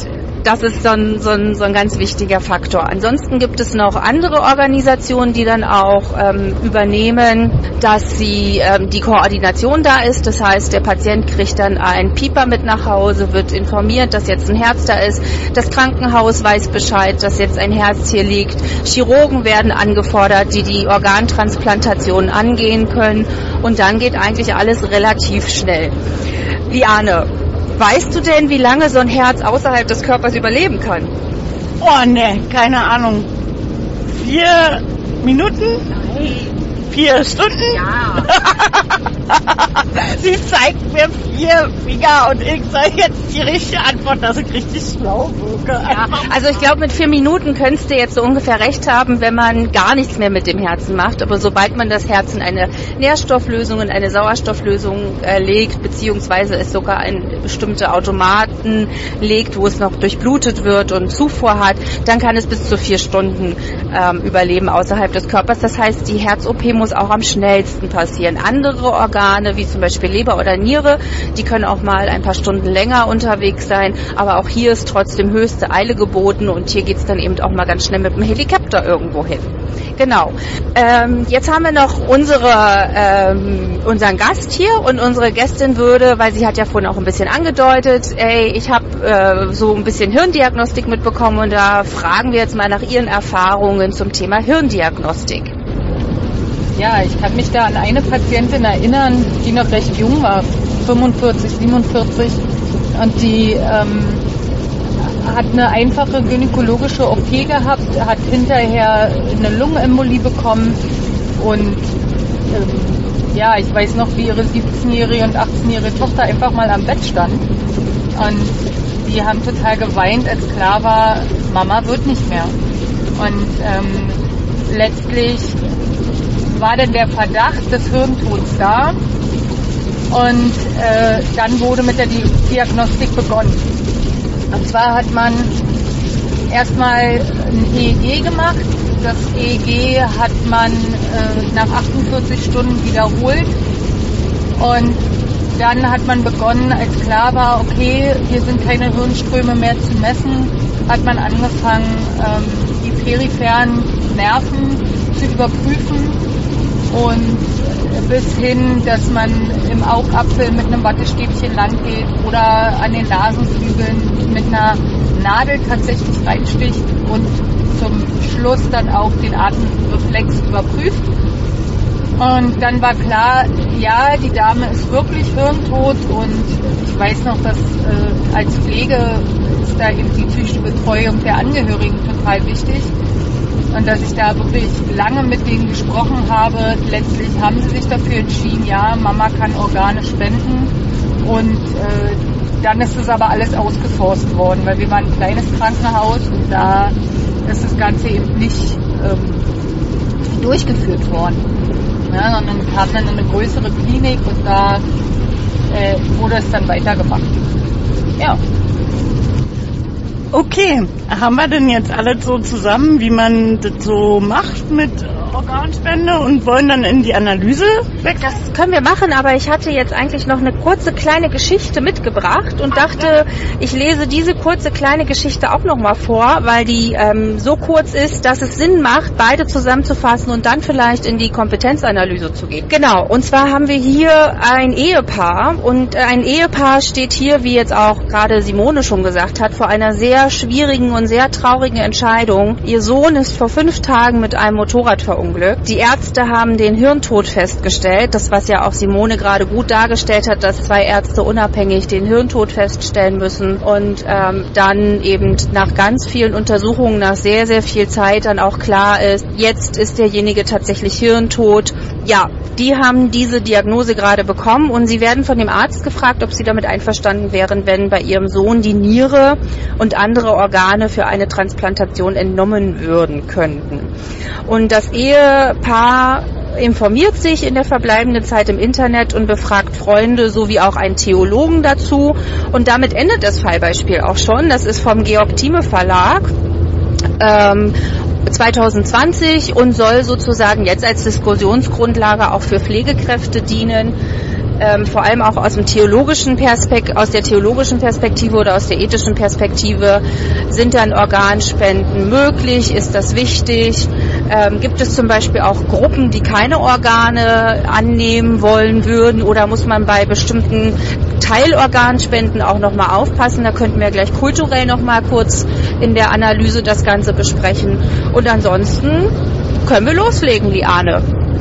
das ist so ein, so ein, so ein ganz wichtiger Faktor. Ansonsten gibt es noch andere Organisationen, die dann auch ähm, übernehmen, dass sie ähm, die Koordination da ist. Das heißt, der Patient kriegt dann einen Pieper mit nach Hause, wird informiert, dass jetzt ein Herz da ist. Das Krankenhaus weiß Bescheid, dass jetzt ein Herz hier liegt. Chirurgen werden angefordert, die die Organtransplantation angehen können. Und dann geht eigentlich alles relativ schnell. Liane, weißt du denn, wie lange so ein Herz außerhalb des Körpers überleben kann? Oh ne, keine Ahnung. Vier Minuten? Nein. Vier Stunden? Ja. Sie zeigt mir vier Finger und ich soll jetzt die richtige Antwort, dass ich richtig schlau wirke. Ja, also ich glaube, mit vier Minuten könntest du jetzt so ungefähr recht haben, wenn man gar nichts mehr mit dem Herzen macht. Aber sobald man das Herz in eine Nährstofflösung, in eine Sauerstofflösung äh, legt, beziehungsweise es sogar in bestimmte Automaten legt, wo es noch durchblutet wird und Zufuhr hat, dann kann es bis zu vier Stunden ähm, überleben außerhalb des Körpers. Das heißt, die Herz-O P muss auch am schnellsten passieren. Andere Organe, wie zum Beispiel Leber oder Niere, die können auch mal ein paar Stunden länger unterwegs sein, aber auch hier ist trotzdem höchste Eile geboten und hier geht's dann eben auch mal ganz schnell mit dem Helikopter irgendwo hin. Genau. Ähm, jetzt haben wir noch unsere, ähm, unseren Gast hier und unsere Gästin würde, weil sie hat ja vorhin auch ein bisschen angedeutet, ey, ich habe äh, so ein bisschen Hirndiagnostik mitbekommen und da fragen wir jetzt mal nach Ihren Erfahrungen zum Thema Hirndiagnostik. Ja, ich kann mich da an eine Patientin erinnern, die noch recht jung war, fünfundvierzig, siebenundvierzig, und die ähm, hat eine einfache gynäkologische O P gehabt, hat hinterher eine Lungenembolie bekommen und ähm, ja, ich weiß noch, wie ihre siebzehnjährige und achtzehnjährige Tochter einfach mal am Bett stand und die haben total geweint, als klar war, Mama wird nicht mehr. Und ähm, letztlich war denn der Verdacht des Hirntods da und äh, dann wurde mit der Diagnostik begonnen. Und zwar hat man erstmal ein E E G gemacht. Das E E G hat man äh, nach achtundvierzig Stunden wiederholt und dann hat man begonnen, als klar war, okay, hier sind keine Hirnströme mehr zu messen, hat man angefangen, ähm, die peripheren Nerven zu überprüfen. Und bis hin, dass man im Augapfel mit einem Wattestäbchen lang geht oder an den Nasenflügeln mit einer Nadel tatsächlich reinsticht und zum Schluss dann auch den Atemreflex überprüft. Und dann war klar, ja, die Dame ist wirklich hirntot und ich weiß noch, dass äh, als Pflege ist da eben die psychische Betreuung der Angehörigen total wichtig. Und dass ich da wirklich lange mit denen gesprochen habe. Letztlich haben sie sich dafür entschieden, ja, Mama kann Organe spenden. Und äh, dann ist das aber alles ausgesourcet worden, weil wir waren ein kleines Krankenhaus und da ist das Ganze eben nicht ähm, durchgeführt worden. Ja, sondern kam dann in eine größere Klinik und da äh, wurde es dann weitergemacht. Ja. Okay, haben wir denn jetzt alles so zusammen, wie man das so macht mit Organspende und wollen dann in die Analyse weg? Das können wir machen, aber ich hatte jetzt eigentlich noch eine kurze kleine Geschichte mitgebracht und dachte, ich lese diese kurze kleine Geschichte auch noch mal vor, weil die ähm, so kurz ist, dass es Sinn macht, beide zusammenzufassen und dann vielleicht in die Kompetenzanalyse zu gehen. Genau, und zwar haben wir hier ein Ehepaar und äh, ein Ehepaar steht hier, wie jetzt auch gerade Simone schon gesagt hat, vor einer sehr schwierigen und sehr traurigen Entscheidung. Ihr Sohn ist vor fünf Tagen mit einem Motorrad verunglückt. Die Ärzte haben den Hirntod festgestellt, das was ja auch Simone gerade gut dargestellt hat, dass zwei Ärzte unabhängig den Hirntod feststellen müssen und ähm, dann eben nach ganz vielen Untersuchungen, nach sehr, sehr viel Zeit dann auch klar ist, jetzt ist derjenige tatsächlich hirntot. Ja, die haben diese Diagnose gerade bekommen und sie werden von dem Arzt gefragt, ob sie damit einverstanden wären, wenn bei ihrem Sohn die Niere und andere Organe für eine Transplantation entnommen würden könnten. Und das Ehepaar informiert sich in der verbleibenden Zeit im Internet und befragt Freunde sowie auch einen Theologen dazu. Und damit endet das Fallbeispiel auch schon. Das ist vom Georg Thieme Verlag ähm, zwanzig zwanzig und soll sozusagen jetzt als Diskussionsgrundlage auch für Pflegekräfte dienen. ähm, vor allem auch aus dem theologischen Perspekt- aus der theologischen Perspektive oder aus der ethischen Perspektive, sind dann Organspenden möglich? Ist das wichtig? Ähm, gibt es zum Beispiel auch Gruppen, die keine Organe annehmen wollen würden, oder muss man bei bestimmten Teilorganspenden auch nochmal aufpassen? Da könnten wir gleich kulturell nochmal kurz in der Analyse das Ganze besprechen. Und ansonsten können wir loslegen, Liane.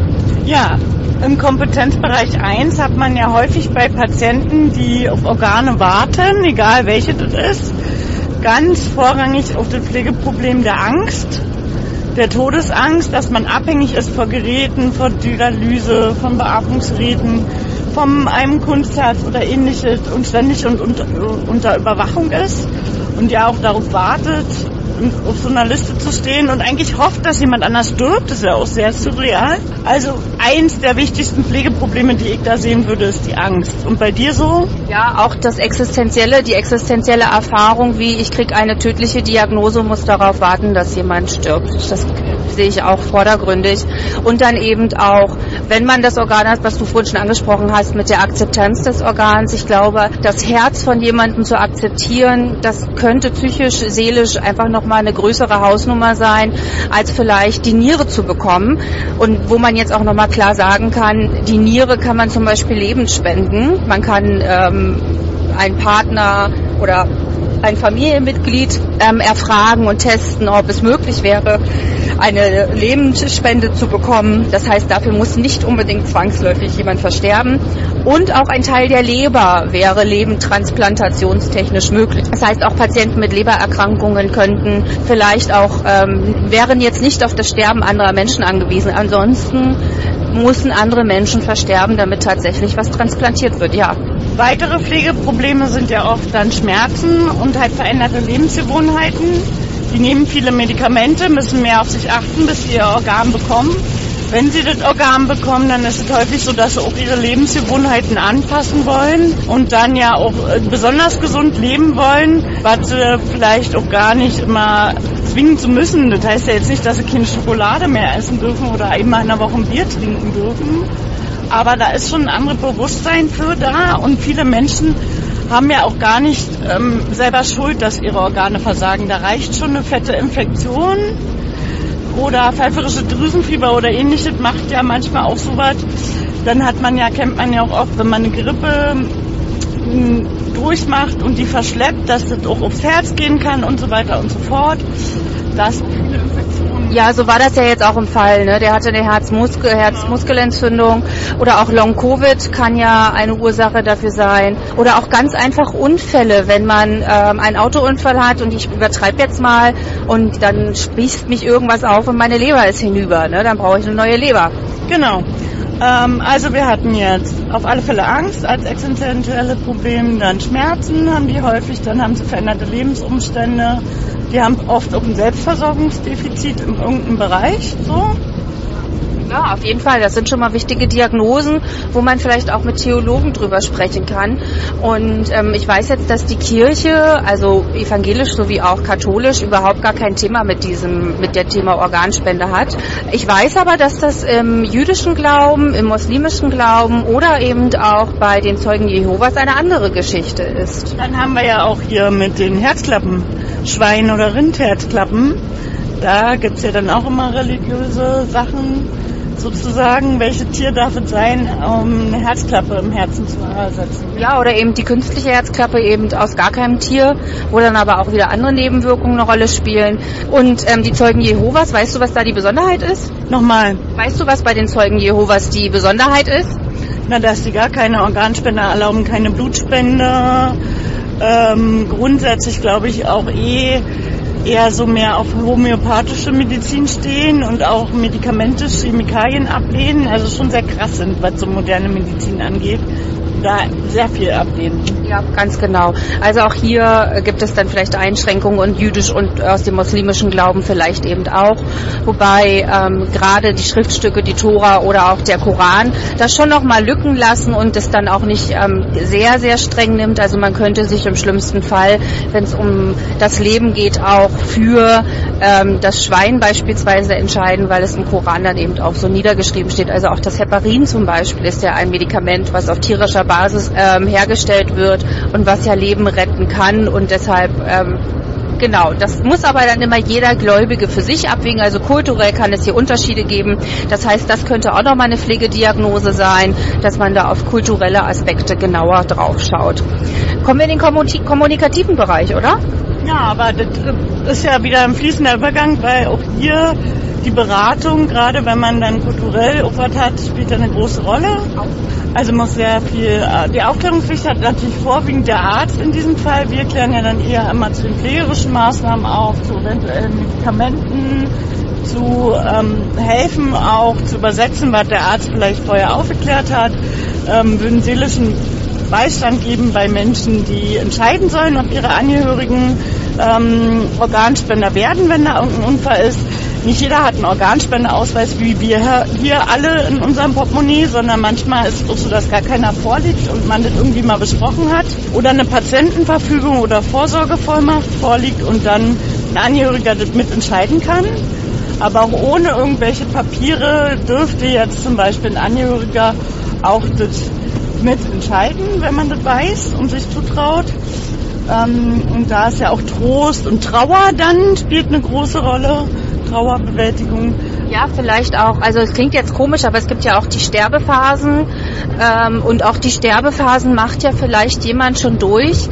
Ja, im Kompetenzbereich eins hat man ja häufig bei Patienten, die auf Organe warten, egal welche das ist, ganz vorrangig auf das Pflegeproblem der Angst, der Todesangst, dass man abhängig ist von Geräten, von Dialyse, von Beatmungsgeräten, von einem Kunstherz oder ähnliches und ständig und unter, unter Überwachung ist und ja auch darauf wartet, auf so einer Liste zu stehen und eigentlich hofft, dass jemand anders stirbt. Das ist ja auch sehr surreal. Also eins der wichtigsten Pflegeprobleme, die ich da sehen würde, ist die Angst. Und bei dir so? Ja, auch das existenzielle, die existenzielle Erfahrung, wie ich kriege eine tödliche Diagnose, muss darauf warten, dass jemand stirbt. Das sehe ich auch vordergründig. Und dann eben auch, wenn man das Organ hat, was du vorhin schon angesprochen hast, mit der Akzeptanz des Organs. Ich glaube, das Herz von jemandem zu akzeptieren, das könnte psychisch, seelisch einfach noch mal eine größere Hausnummer sein, als vielleicht die Niere zu bekommen. Und wo man jetzt auch noch mal klar sagen kann, die Niere kann man zum Beispiel lebend spenden. Man kann ähm, einen Partner oder ein Familienmitglied ähm, erfragen und testen, ob es möglich wäre, eine Lebensspende zu bekommen. Das heißt, dafür muss nicht unbedingt zwangsläufig jemand versterben. Und auch ein Teil der Leber wäre lebendtransplantationstechnisch möglich. Das heißt, auch Patienten mit Lebererkrankungen könnten vielleicht auch, ähm, wären jetzt nicht auf das Sterben anderer Menschen angewiesen. Ansonsten müssen andere Menschen versterben, damit tatsächlich was transplantiert wird, ja. Weitere Pflegeprobleme sind ja oft dann Schmerzen und halt veränderte Lebensgewohnheiten. Die nehmen viele Medikamente, müssen mehr auf sich achten, bis sie ihr Organ bekommen. Wenn sie das Organ bekommen, dann ist es häufig so, dass sie auch ihre Lebensgewohnheiten anpassen wollen und dann ja auch besonders gesund leben wollen, was sie vielleicht auch gar nicht immer zwingen zu müssen. Das heißt ja jetzt nicht, dass sie keine Schokolade mehr essen dürfen oder einmal in der Woche ein Bier trinken dürfen. Aber da ist schon ein anderes Bewusstsein für da und viele Menschen haben ja auch gar nicht ähm, selber Schuld, dass ihre Organe versagen. Da reicht schon eine fette Infektion oder pfeiferische Drüsenfieber oder ähnliches, macht ja manchmal auch sowas. Dann hat man ja, kennt man ja auch oft, wenn man eine Grippe m, durchmacht und die verschleppt, dass das auch aufs Herz gehen kann und so weiter und so fort. Das viele Infektionen. Ja, so war das ja jetzt auch im Fall, ne? Der hatte eine Herzmuskel, Herzmuskelentzündung oder auch Long-Covid kann ja eine Ursache dafür sein. Oder auch ganz einfach Unfälle, wenn man ähm, einen Autounfall hat und ich übertreibe jetzt mal und dann spießt mich irgendwas auf und meine Leber ist hinüber, ne? Dann brauche ich eine neue Leber. Genau. Ähm, also wir hatten jetzt auf alle Fälle Angst als existenzielle Problem, dann Schmerzen haben die häufig, dann haben sie veränderte Lebensumstände. Die haben oft auch ein Selbstversorgungsdefizit in irgendeinem Bereich, so. Ja, auf jeden Fall. Das sind schon mal wichtige Diagnosen, wo man vielleicht auch mit Theologen drüber sprechen kann. Und ähm, ich weiß jetzt, dass die Kirche, also evangelisch sowie auch katholisch, überhaupt gar kein Thema mit diesem, mit der Thema Organspende hat. Ich weiß aber, dass das im jüdischen Glauben, im muslimischen Glauben oder eben auch bei den Zeugen Jehovas eine andere Geschichte ist. Dann haben wir ja auch hier mit den Herzklappen, Schwein- oder Rindherzklappen. Da gibt's ja dann auch immer religiöse Sachen, sozusagen, welches Tier darf es sein, um eine Herzklappe im Herzen zu ersetzen. Ja, oder eben die künstliche Herzklappe eben aus gar keinem Tier, wo dann aber auch wieder andere Nebenwirkungen eine Rolle spielen. Und ähm, die Zeugen Jehovas, weißt du, was da die Besonderheit ist? Nochmal. Weißt du, was bei den Zeugen Jehovas die Besonderheit ist? Na, dass sie gar keine Organspende erlauben, keine Blutspende. Ähm, grundsätzlich glaube ich auch eh eher so mehr auf homöopathische Medizin stehen und auch Medikamente, Chemikalien ablehnen, also schon sehr krass sind, was so moderne Medizin angeht. da sehr viel ablehnen. Ja, ganz genau. Also auch hier gibt es dann vielleicht Einschränkungen und jüdisch und aus dem muslimischen Glauben vielleicht eben auch. Wobei ähm, gerade die Schriftstücke, die Tora oder auch der Koran, das schon nochmal Lücken lassen und es dann auch nicht ähm, sehr, sehr streng nimmt. Also man könnte sich im schlimmsten Fall, wenn es um das Leben geht, auch für ähm, das Schwein beispielsweise entscheiden, weil es im Koran dann eben auch so niedergeschrieben steht. Also auch das Heparin zum Beispiel ist ja ein Medikament, was auf tierischer Basis ähm, hergestellt wird und was ja Leben retten kann und deshalb ähm, genau, das muss aber dann immer jeder Gläubige für sich abwägen, also kulturell kann es hier Unterschiede geben, das heißt, das könnte auch nochmal eine Pflegediagnose sein, dass man da auf kulturelle Aspekte genauer drauf schaut. Kommen wir in den Kommunik- kommunikativen Bereich, oder? Ja, aber das ist ja wieder ein fließender Übergang, weil auch hier die Beratung, gerade wenn man dann kulturell opfert hat, spielt eine große Rolle. Also muss sehr viel, die Aufklärungspflicht hat natürlich vorwiegend der Arzt in diesem Fall. Wir klären ja dann eher immer zu den pflegerischen Maßnahmen auf, zu eventuellen Medikamenten, zu ähm, helfen auch, zu übersetzen, was der Arzt vielleicht vorher aufgeklärt hat, ähm, würden seelischen Beistand geben bei Menschen, die entscheiden sollen, ob ihre Angehörigen ähm, Organspender werden, wenn da irgendein Unfall ist. Nicht jeder hat einen Organspendeausweis wie wir hier alle in unserem Portemonnaie, sondern manchmal ist es auch so, dass gar keiner vorliegt und man das irgendwie mal besprochen hat. Oder eine Patientenverfügung oder Vorsorgevollmacht vorliegt und dann ein Angehöriger das mitentscheiden kann. Aber auch ohne irgendwelche Papiere dürfte jetzt zum Beispiel ein Angehöriger auch das mitentscheiden, wenn man das weiß und sich zutraut. Ähm, und da ist ja auch Trost und Trauer dann spielt eine große Rolle. Trauerbewältigung. Ja, vielleicht auch, also es klingt jetzt komisch, aber es gibt ja auch die Sterbephasen ähm, und auch die Sterbephasen macht ja vielleicht jemand schon durch,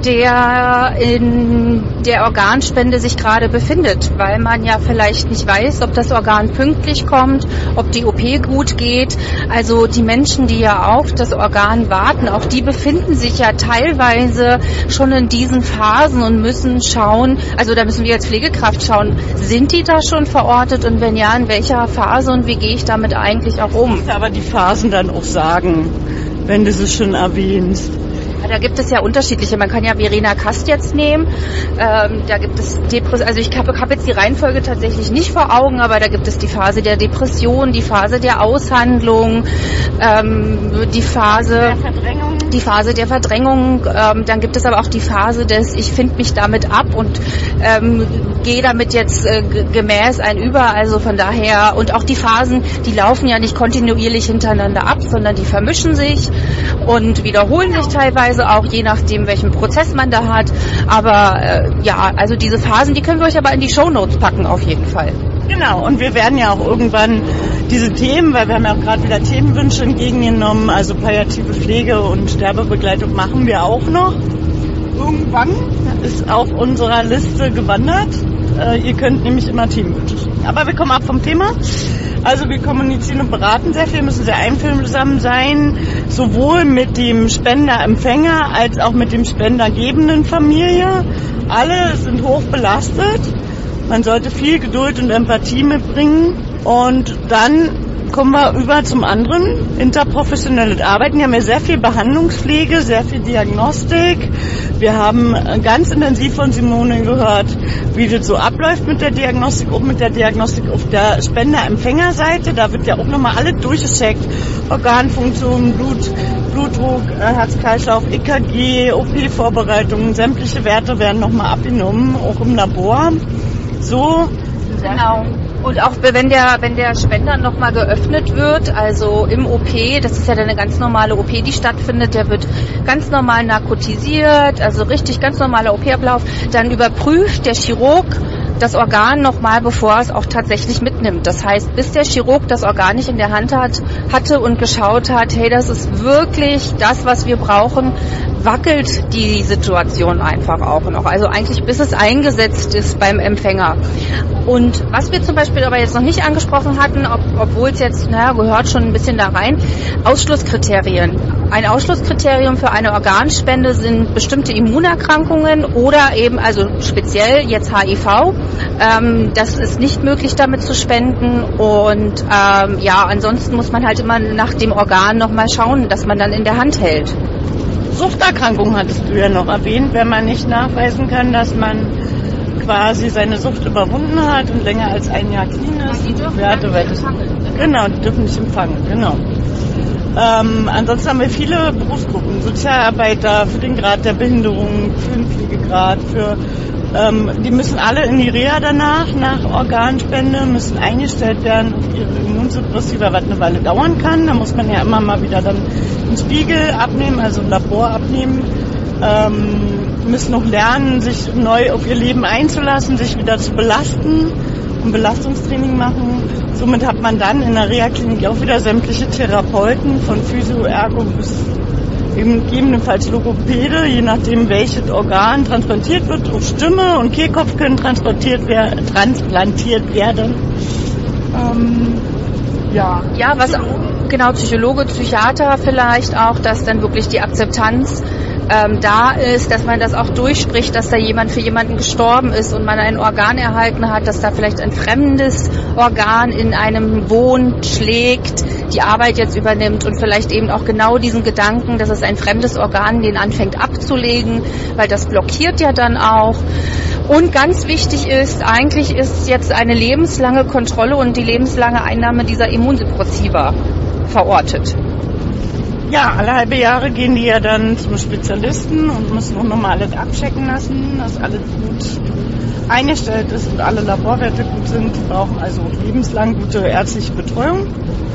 der in der Organspende sich gerade befindet, weil man ja vielleicht nicht weiß, ob das Organ pünktlich kommt, ob die O P gut geht. Also die Menschen, die ja auf das Organ warten, auch die befinden sich ja teilweise schon in diesen Phasen und müssen schauen, also da müssen wir als Pflegekraft schauen, sind die da schon verortet und wenn ja, in welcher Phase und wie gehe ich damit eigentlich auch um? Aber die Phasen dann auch sagen, wenn du sie schon erwähnst. Da gibt es ja unterschiedliche. Man kann ja Verena Kast jetzt nehmen. Ähm, da gibt es Depression. Also ich habe hab jetzt die Reihenfolge tatsächlich nicht vor Augen, aber da gibt es die Phase der Depression, die Phase der Aushandlung, ähm, die Phase der Verdrängung. Die Phase der Verdrängung. Ähm, dann gibt es aber auch die Phase des ich finde mich damit ab und ähm, gehe damit jetzt äh, gemäß ein über. Also von daher und auch die Phasen, die laufen ja nicht kontinuierlich hintereinander ab, sondern die vermischen sich und wiederholen sich teilweise auch, je nachdem, welchen Prozess man da hat. Aber äh, ja, also diese Phasen, die können wir euch aber in die Shownotes packen, auf jeden Fall. Genau, und wir werden ja auch irgendwann diese Themen, weil wir haben ja auch gerade wieder Themenwünsche entgegengenommen, also palliative Pflege und Sterbebegleitung machen wir auch noch. Irgendwann ist auf unserer Liste gewandert. Äh, ihr könnt nämlich immer Themenwünsche schicken. Aber wir kommen ab vom Thema. Also wir kommunizieren und beraten sehr viel, müssen sehr einfühlsam sein, sowohl mit dem Spenderempfänger als auch mit dem spendergebenden Familie. Alle sind hoch belastet. Man sollte viel Geduld und Empathie mitbringen. Und dann kommen wir über zum anderen, interprofessionelles Arbeiten. Wir haben ja sehr viel Behandlungspflege, sehr viel Diagnostik. Wir haben ganz intensiv von Simone gehört, wie das so abläuft mit der Diagnostik, auch mit der Diagnostik auf der Spenderempfängerseite. Da wird ja auch nochmal alles durchgecheckt. Organfunktion, Blut, Blutdruck, Herz-Kreislauf, E K G, O P-Vorbereitungen, sämtliche Werte werden nochmal abgenommen, auch im Labor. So. Genau. Und auch wenn der, wenn der Spender nochmal geöffnet wird, also im O P, das ist ja dann eine ganz normale O P, die stattfindet, der wird ganz normal narkotisiert, also richtig ganz normaler O P-Ablauf, dann überprüft der Chirurg das Organ nochmal, bevor er es auch tatsächlich mitnimmt. Das heißt, bis der Chirurg das Organ nicht in der Hand hat, hatte und geschaut hat, hey, das ist wirklich das, was wir brauchen, wackelt die Situation einfach auch noch. Also eigentlich bis es eingesetzt ist beim Empfänger. Und was wir zum Beispiel aber jetzt noch nicht angesprochen hatten, ob, obwohl es jetzt, naja, gehört schon ein bisschen da rein, Ausschlusskriterien. Ein Ausschlusskriterium für eine Organspende sind bestimmte Immunerkrankungen oder eben, also speziell jetzt H I V. Ähm, das ist nicht möglich, damit zu spenden. Und ähm, ja, ansonsten muss man halt immer nach dem Organ nochmal schauen, dass man dann in der Hand hält. Suchterkrankung hattest du ja noch erwähnt, wenn man nicht nachweisen kann, dass man quasi seine Sucht überwunden hat und länger als ein Jahr clean ist. Die dürfen ja, nicht empfangen. Genau, die dürfen nicht empfangen, genau. Ähm, ansonsten haben wir viele Berufsgruppen, Sozialarbeiter für den Grad der Behinderung, für den Pflegegrad, für ähm, die müssen alle in die Reha danach, nach Organspende, müssen eingestellt werden auf ihre Immunsuppressiva, was eine Weile dauern kann. Da muss man ja immer mal wieder dann einen Spiegel abnehmen, also ein Labor abnehmen. Ähm, müssen noch lernen, sich neu auf ihr Leben einzulassen, sich wieder zu belasten und Belastungstraining machen. Somit hat man dann in der Reha-Klinik auch wieder sämtliche Therapeuten, von Physio, Ergo bis eben gegebenenfalls Logopäde, je nachdem welches Organ transplantiert wird. Auch Stimme und Kehlkopf können transplantiert, wer- transplantiert werden. Ähm, ja. Ja, was genau, Psychologe, Psychiater vielleicht auch, dass dann wirklich die Akzeptanz ähm, da ist, dass man das auch durchspricht, dass da jemand für jemanden gestorben ist und man ein Organ erhalten hat, dass da vielleicht ein fremdes Organ in einem wohnt, schlägt, die Arbeit jetzt übernimmt und vielleicht eben auch genau diesen Gedanken, dass es ein fremdes Organ, den anfängt abzulegen, weil das blockiert ja dann auch. Und ganz wichtig ist, eigentlich ist jetzt eine lebenslange Kontrolle und die lebenslange Einnahme dieser Immunsuppressiva verortet. Ja, alle halbe Jahre gehen die ja dann zum Spezialisten und müssen auch nochmal alles abchecken lassen, dass alles gut eingestellt ist und alle Laborwerte gut sind. Die brauchen also lebenslang gute ärztliche Betreuung.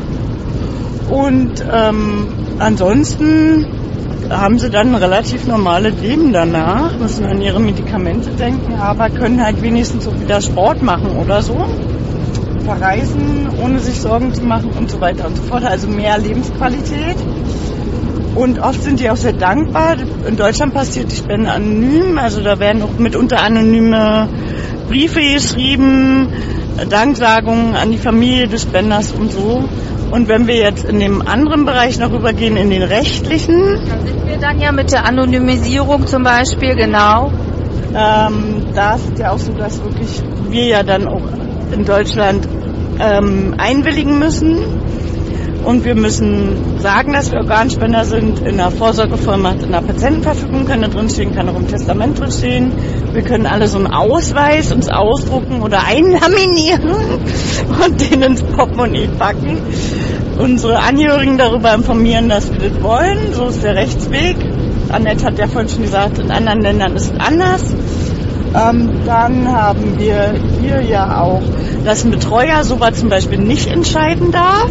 Und ähm, ansonsten haben sie dann ein relativ normales Leben danach, müssen an ihre Medikamente denken, aber können halt wenigstens so wieder Sport machen oder so. Verreisen, ohne sich Sorgen zu machen und so weiter und so fort. Also mehr Lebensqualität. Und oft sind die auch sehr dankbar. In Deutschland passiert die Spende anonym. Also da werden auch mitunter anonyme Briefe geschrieben, Danksagungen an die Familie des Spenders und so. Und wenn wir jetzt in dem anderen Bereich noch rübergehen, in den rechtlichen. Da sind wir dann ja mit der Anonymisierung zum Beispiel, genau. Ähm, da ist ja auch so, dass wirklich wir ja dann auch in Deutschland ähm, einwilligen müssen und wir müssen sagen, dass wir Organspender sind. In der Vorsorgevollmacht, in der Patientenverfügung kann da drin stehen, kann auch im Testament drin stehen. Wir können alle so einen Ausweis uns ausdrucken oder einlaminieren und den ins Portemonnaie packen. Unsere Angehörigen darüber informieren, dass wir das wollen. So ist der Rechtsweg. Annette hat ja vorhin schon gesagt, in anderen Ländern ist es anders. Ähm, dann haben wir hier ja auch, dass ein Betreuer sowas zum Beispiel nicht entscheiden darf.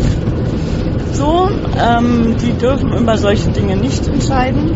So, ähm, die dürfen über solche Dinge nicht entscheiden.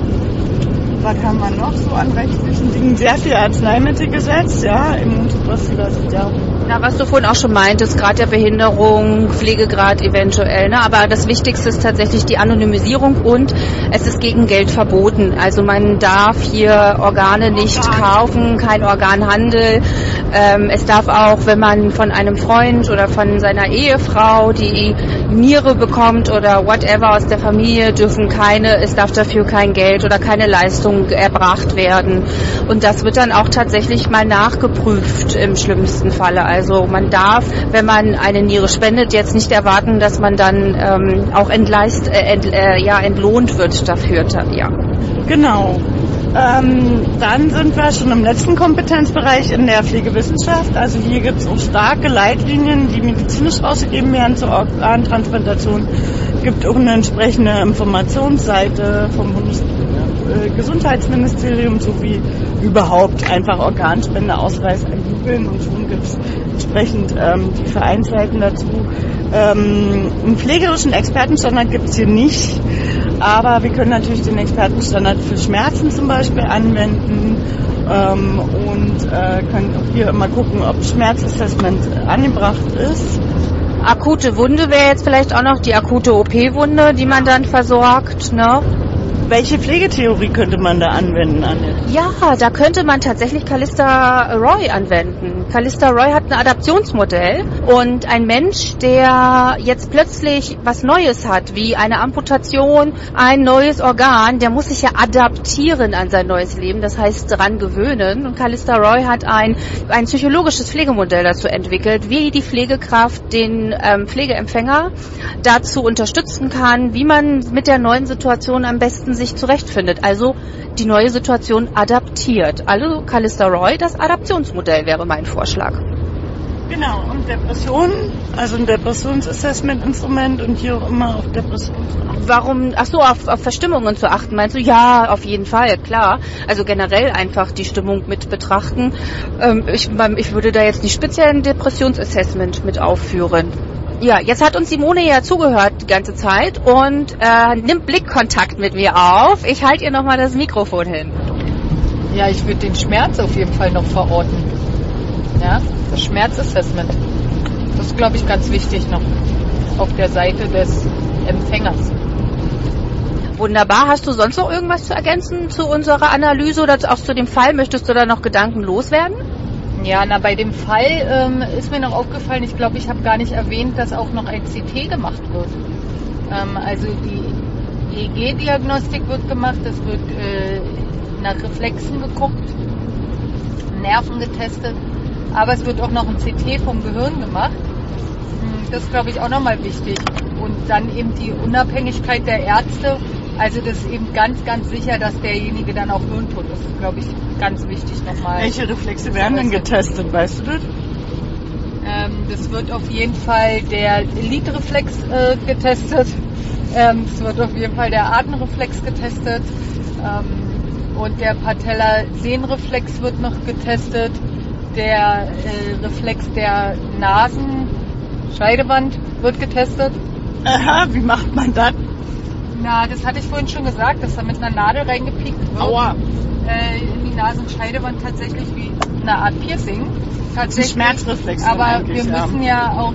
Was haben wir noch so an rechtlichen Dingen? Sehr viel Arzneimittelgesetz, ja, Immunsuppressiva sind ja. Na, was du vorhin auch schon meintest, Grad der Behinderung, Pflegegrad eventuell, ne? Aber das Wichtigste ist tatsächlich die Anonymisierung und es ist gegen Geld verboten. Also man darf hier Organe nicht kaufen, kein Organhandel. Ähm, es darf auch, wenn man von einem Freund oder von seiner Ehefrau die Niere bekommt oder whatever aus der Familie, dürfen keine, es darf dafür kein Geld oder keine Leistung erbracht werden. Und das wird dann auch tatsächlich mal nachgeprüft im schlimmsten Falle. Also man darf, wenn man eine Niere spendet, jetzt nicht erwarten, dass man dann ähm, auch entleist, äh, ent, äh, ja, entlohnt wird dafür. Ja. Genau. Ähm, dann sind wir schon im letzten Kompetenzbereich in der Pflegewissenschaft. Also hier gibt es auch starke Leitlinien, die medizinisch rausgegeben werden zur Organtransplantation. Es gibt auch eine entsprechende Informationsseite vom Bundesgesundheitsministerium sowie überhaupt einfach Organspendeausweis eingoogeln und schon gibt es entsprechend ähm, die Vereinsseiten dazu. Ähm, einen pflegerischen Expertenstandard gibt es hier nicht. Aber wir können natürlich den Expertenstandard für Schmerzen zum Beispiel anwenden ähm, und äh, können auch hier immer gucken, ob Schmerzassessment angebracht ist. Akute Wunde wäre jetzt vielleicht auch noch die akute O P-Wunde, die man dann versorgt, ne? welche Pflegetheorie könnte man da anwenden, Anja? Ja, da könnte man tatsächlich Callista Roy anwenden. Callista Roy hat ein Adaptionsmodell und ein Mensch, der jetzt plötzlich was Neues hat, wie eine Amputation, ein neues Organ, der muss sich ja adaptieren an sein neues Leben, das heißt dran gewöhnen. Und Callista Roy hat ein, ein psychologisches Pflegemodell dazu entwickelt, wie die Pflegekraft den ähm, Pflegeempfänger dazu unterstützen kann, wie man mit der neuen Situation am besten sich zurechtfindet. Also die neue Situation adaptiert. Also Callista Roy, das Adaptionsmodell wäre mein Vorschlag. Genau, und Depression, also ein Depressionsassessment-Instrument und hier auch immer auf Depression zu achten. Warum, ach so, auf, auf Verstimmungen zu achten, meinst du? Ja, auf jeden Fall, klar. Also generell einfach die Stimmung mit betrachten. Ähm, ich, ich würde da jetzt nicht speziell ein Depressionsassessment mit aufführen. Ja, jetzt hat uns Simone ja zugehört die ganze Zeit und äh, nimmt Blickkontakt mit mir auf. Ich halte ihr nochmal das Mikrofon hin. Ja, ich würde den Schmerz auf jeden Fall noch verorten. Ja, das Schmerzassessment. Das ist, glaube ich, ganz wichtig noch auf der Seite des Empfängers. Wunderbar. Hast du sonst noch irgendwas zu ergänzen zu unserer Analyse oder auch zu dem Fall? Möchtest du da noch Gedanken loswerden? Ja, na bei dem Fall ähm, ist mir noch aufgefallen, ich glaube, ich habe gar nicht erwähnt, dass auch noch ein C T gemacht wird. Ähm, also die E E G-Diagnostik wird gemacht, es wird äh, nach Reflexen geguckt, Nerven getestet, aber es wird auch noch ein C T vom Gehirn gemacht. Das ist, glaube ich, auch nochmal wichtig. Und dann eben die Unabhängigkeit der Ärzte. Also das ist eben ganz, ganz sicher, dass derjenige dann auch hirntot ist. Das ist, glaube ich, ganz wichtig nochmal. Welche Reflexe werden denn getestet, weißt du das? Ähm, das wird auf jeden Fall der Lidreflex äh, getestet. Ähm, es wird auf jeden Fall der Atemreflex getestet. Ähm, und der Patellasehnenreflex wird noch getestet. Der äh, Reflex der Nasenscheidewand wird getestet. Aha, wie macht man das? Na, das hatte ich vorhin schon gesagt, dass da mit einer Nadel reingepiekt wird. Aua. Äh, in die Nasenscheidewand tatsächlich wie eine Art Piercing. Tatsächlich. Schmerzreflex. Aber wir müssen ja, ja auch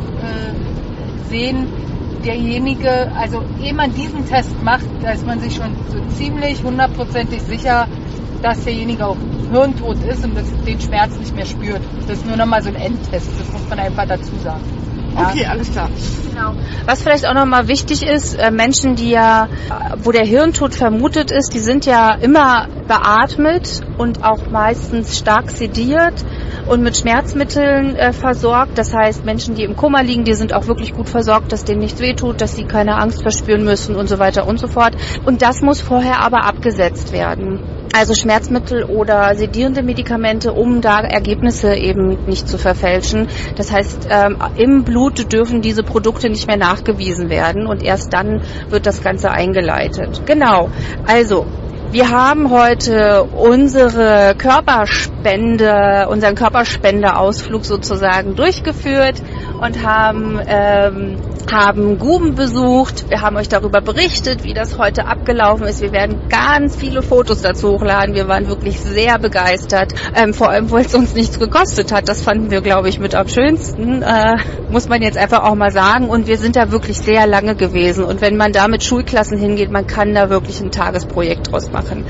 äh, sehen, derjenige, also ehe man diesen Test macht, da ist man sich schon so ziemlich hundertprozentig sicher, dass derjenige auch hirntot ist und das, den Schmerz nicht mehr spürt. Das ist nur nochmal so ein Endtest, das muss man einfach dazu sagen. Ja. Okay, alles klar. Genau. Was vielleicht auch nochmal wichtig ist, äh, Menschen, die ja, wo der Hirntod vermutet ist, die sind ja immer beatmet und auch meistens stark sediert und mit Schmerzmitteln äh, versorgt. Das heißt, Menschen, die im Koma liegen, die sind auch wirklich gut versorgt, dass denen nichts wehtut, dass sie keine Angst verspüren müssen und so weiter und so fort. Und das muss vorher aber abgesetzt werden. Also Schmerzmittel oder sedierende Medikamente, um da Ergebnisse eben nicht zu verfälschen. Das heißt, ähm, im Blut dürfen diese Produkte nicht mehr nachgewiesen werden und erst dann wird das Ganze eingeleitet. Genau, also wir haben heute unsere Körperspende, unseren Körperspendeausflug sozusagen durchgeführt und haben ähm, haben Guben besucht. Wir haben euch darüber berichtet, wie das heute abgelaufen ist. Wir werden ganz viele Fotos dazu hochladen. Wir waren wirklich sehr begeistert, ähm, vor allem, weil es uns nichts gekostet hat. Das fanden wir, glaube ich, mit am schönsten, äh, muss man jetzt einfach auch mal sagen. Und wir sind da wirklich sehr lange gewesen. Und wenn man da mit Schulklassen hingeht, man kann da wirklich ein Tagesprojekt draus machen.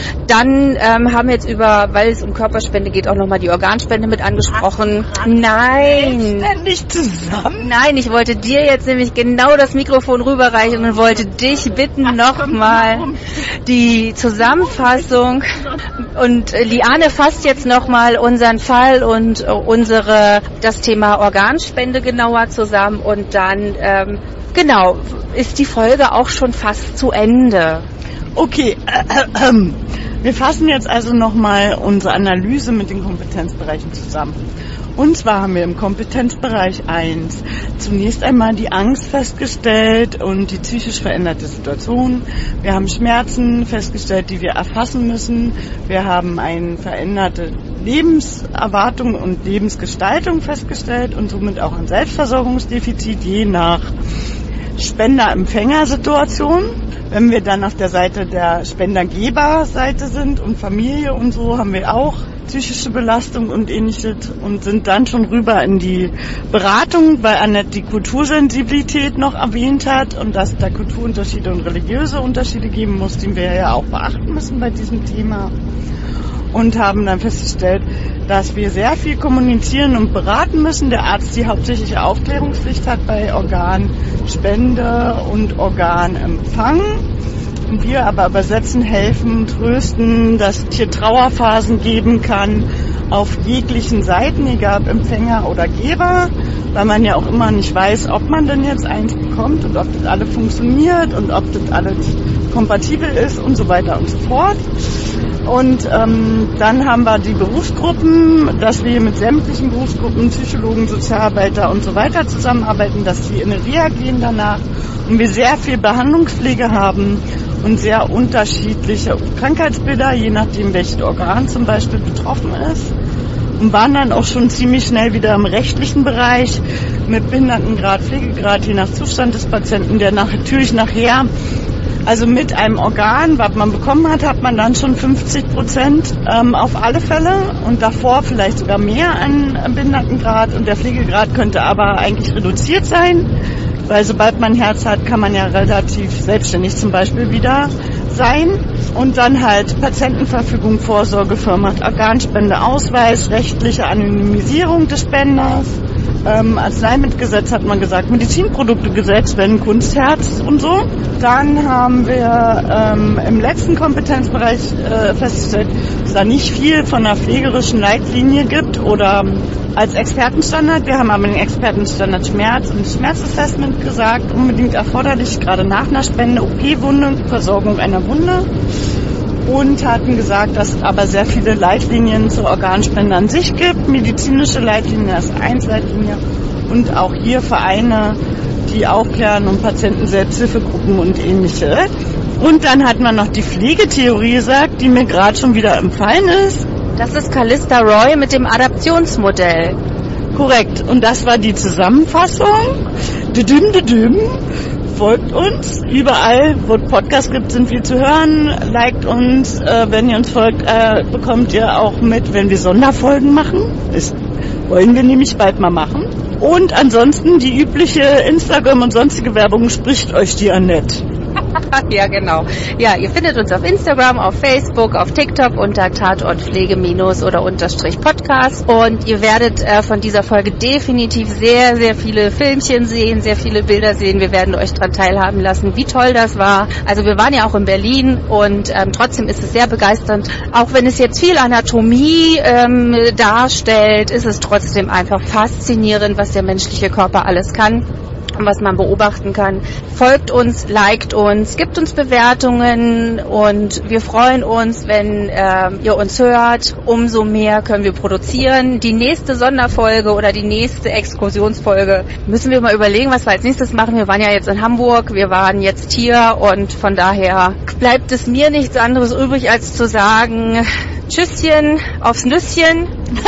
Dann ähm, haben wir jetzt über, weil es um Körperspende geht, auch nochmal die Organspende mit angesprochen. Ach, Nein. Nicht zusammen? Nein, ich wollte dir jetzt nämlich genau das Mikrofon rüberreichen und wollte dich bitten, nochmal die Zusammenfassung. Und Liane fasst jetzt nochmal unseren Fall und unsere das Thema Organspende genauer zusammen und dann ähm, genau ist die Folge auch schon fast zu Ende. Okay, äh, äh, äh. wir fassen jetzt also nochmal unsere Analyse mit den Kompetenzbereichen zusammen. Und zwar haben wir im Kompetenzbereich eins zunächst einmal die Angst festgestellt und die psychisch veränderte Situation. Wir haben Schmerzen festgestellt, die wir erfassen müssen. Wir haben eine veränderte Lebenserwartung und Lebensgestaltung festgestellt und somit auch ein Selbstversorgungsdefizit je nach Spender-Empfänger-Situation. Wenn wir dann auf der Seite der Spendergeber-Seite sind und Familie und so, haben wir auch psychische Belastung und ähnliches und sind dann schon rüber in die Beratung, weil Annette die Kultursensibilität noch erwähnt hat und dass es da Kulturunterschiede und religiöse Unterschiede geben muss, die wir ja auch beachten müssen bei diesem Thema. Und haben dann festgestellt, dass wir sehr viel kommunizieren und beraten müssen. Der Arzt die hauptsächliche Aufklärungspflicht hat bei Organspende und Organempfang. Und wir aber übersetzen, helfen, trösten, dass es hier Trauerphasen geben kann auf jeglichen Seiten, egal ob Empfänger oder Geber, weil man ja auch immer nicht weiß, ob man denn jetzt eins bekommt und ob das alles funktioniert und ob das alles kompatibel ist und so weiter und so fort. Und ähm, dann haben wir die Berufsgruppen, dass wir mit sämtlichen Berufsgruppen, Psychologen, Sozialarbeiter und so weiter zusammenarbeiten, dass die in eine Reha gehen danach und wir sehr viel Behandlungspflege haben und sehr unterschiedliche Krankheitsbilder, je nachdem welches Organ zum Beispiel betroffen ist. Und waren dann auch schon ziemlich schnell wieder im rechtlichen Bereich mit Behindertengrad, Pflegegrad, je nach Zustand des Patienten, der nach, natürlich nachher, also mit einem Organ, was man bekommen hat, hat man dann schon fünfzig Prozent ähm, auf alle Fälle und davor vielleicht sogar mehr an Behindertengrad und der Pflegegrad könnte aber eigentlich reduziert sein, weil sobald man ein Herz hat, kann man ja relativ selbstständig zum Beispiel wieder sein. Und dann halt Patientenverfügung, Vorsorge, Firma, Organspende, Ausweis, rechtliche Anonymisierung des Spenders. Ähm, Arzneimittelgesetz hat man gesagt, Medizinproduktegesetz, wenn Kunstherz und so. Dann haben wir ähm, im letzten Kompetenzbereich äh, festgestellt, dass da nicht viel von einer pflegerischen Leitlinie gibt oder als Expertenstandard. Wir haben aber den Expertenstandard Schmerz und Schmerzassessment gesagt, unbedingt erforderlich, gerade nach einer Spende, O P-Wunde, Versorgung einer Wunde. Und hatten gesagt, dass es aber sehr viele Leitlinien zur Organspende an sich gibt. Medizinische Leitlinien, das ist eins Leitlinie. Und auch hier Vereine, die aufklären und Patienten, Selbsthilfegruppen und ähnliche. Und dann hat man noch die Pflegetheorie gesagt, die mir gerade schon wieder empfallen ist. Das ist Callista Roy mit dem Adaptionsmodell. Korrekt. Und das war die Zusammenfassung. Düdüm, düdüm. Folgt uns. Überall, wo es Podcasts gibt, sind wir zu hören. Liked uns. Äh, wenn ihr uns folgt, äh, bekommt ihr auch mit, wenn wir Sonderfolgen machen. Das wollen wir nämlich bald mal machen. Und ansonsten die übliche Instagram und sonstige Werbung spricht euch die Annette. Ja, genau. Ja, ihr findet uns auf Instagram, auf Facebook, auf TikTok unter Tatortpflege- oder Unterstrich Podcast. Und ihr werdet äh, von dieser Folge definitiv sehr, sehr viele Filmchen sehen, sehr viele Bilder sehen. Wir werden euch daran teilhaben lassen, wie toll das war. Also wir waren ja auch in Berlin und ähm, trotzdem ist es sehr begeisternd. Auch wenn es jetzt viel Anatomie ähm, darstellt, ist es trotzdem einfach faszinierend, was der menschliche Körper alles kann. Was man beobachten kann. Folgt uns, liked uns, gibt uns Bewertungen und wir freuen uns, wenn äh, ihr uns hört. Umso mehr können wir produzieren. Die nächste Sonderfolge oder die nächste Exkursionsfolge müssen wir mal überlegen, was wir als nächstes machen. Wir waren ja jetzt in Hamburg, wir waren jetzt hier und von daher bleibt es mir nichts anderes übrig, als zu sagen, Tschüsschen, aufs Nüsschen.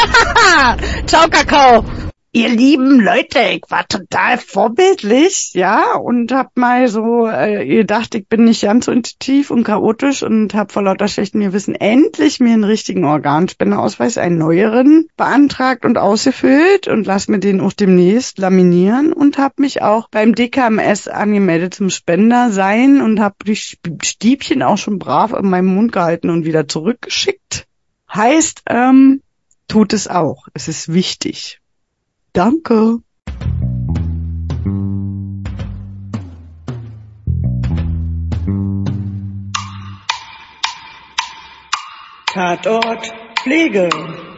Ciao, Kakao. Ihr lieben Leute, ich war total vorbildlich, ja, und hab mal so äh, gedacht, ich bin nicht ganz so intuitiv und chaotisch und hab vor lauter schlechtem Gewissen endlich mir einen richtigen Organspendeausweis, einen neueren, beantragt und ausgefüllt und lass mir den auch demnächst laminieren und hab mich auch beim D K M S angemeldet zum Spender sein und hab die Stiebchen auch schon brav in meinem Mund gehalten und wieder zurückgeschickt. Heißt, ähm, tut es auch. Es ist wichtig. Danke. Tatort Pflege.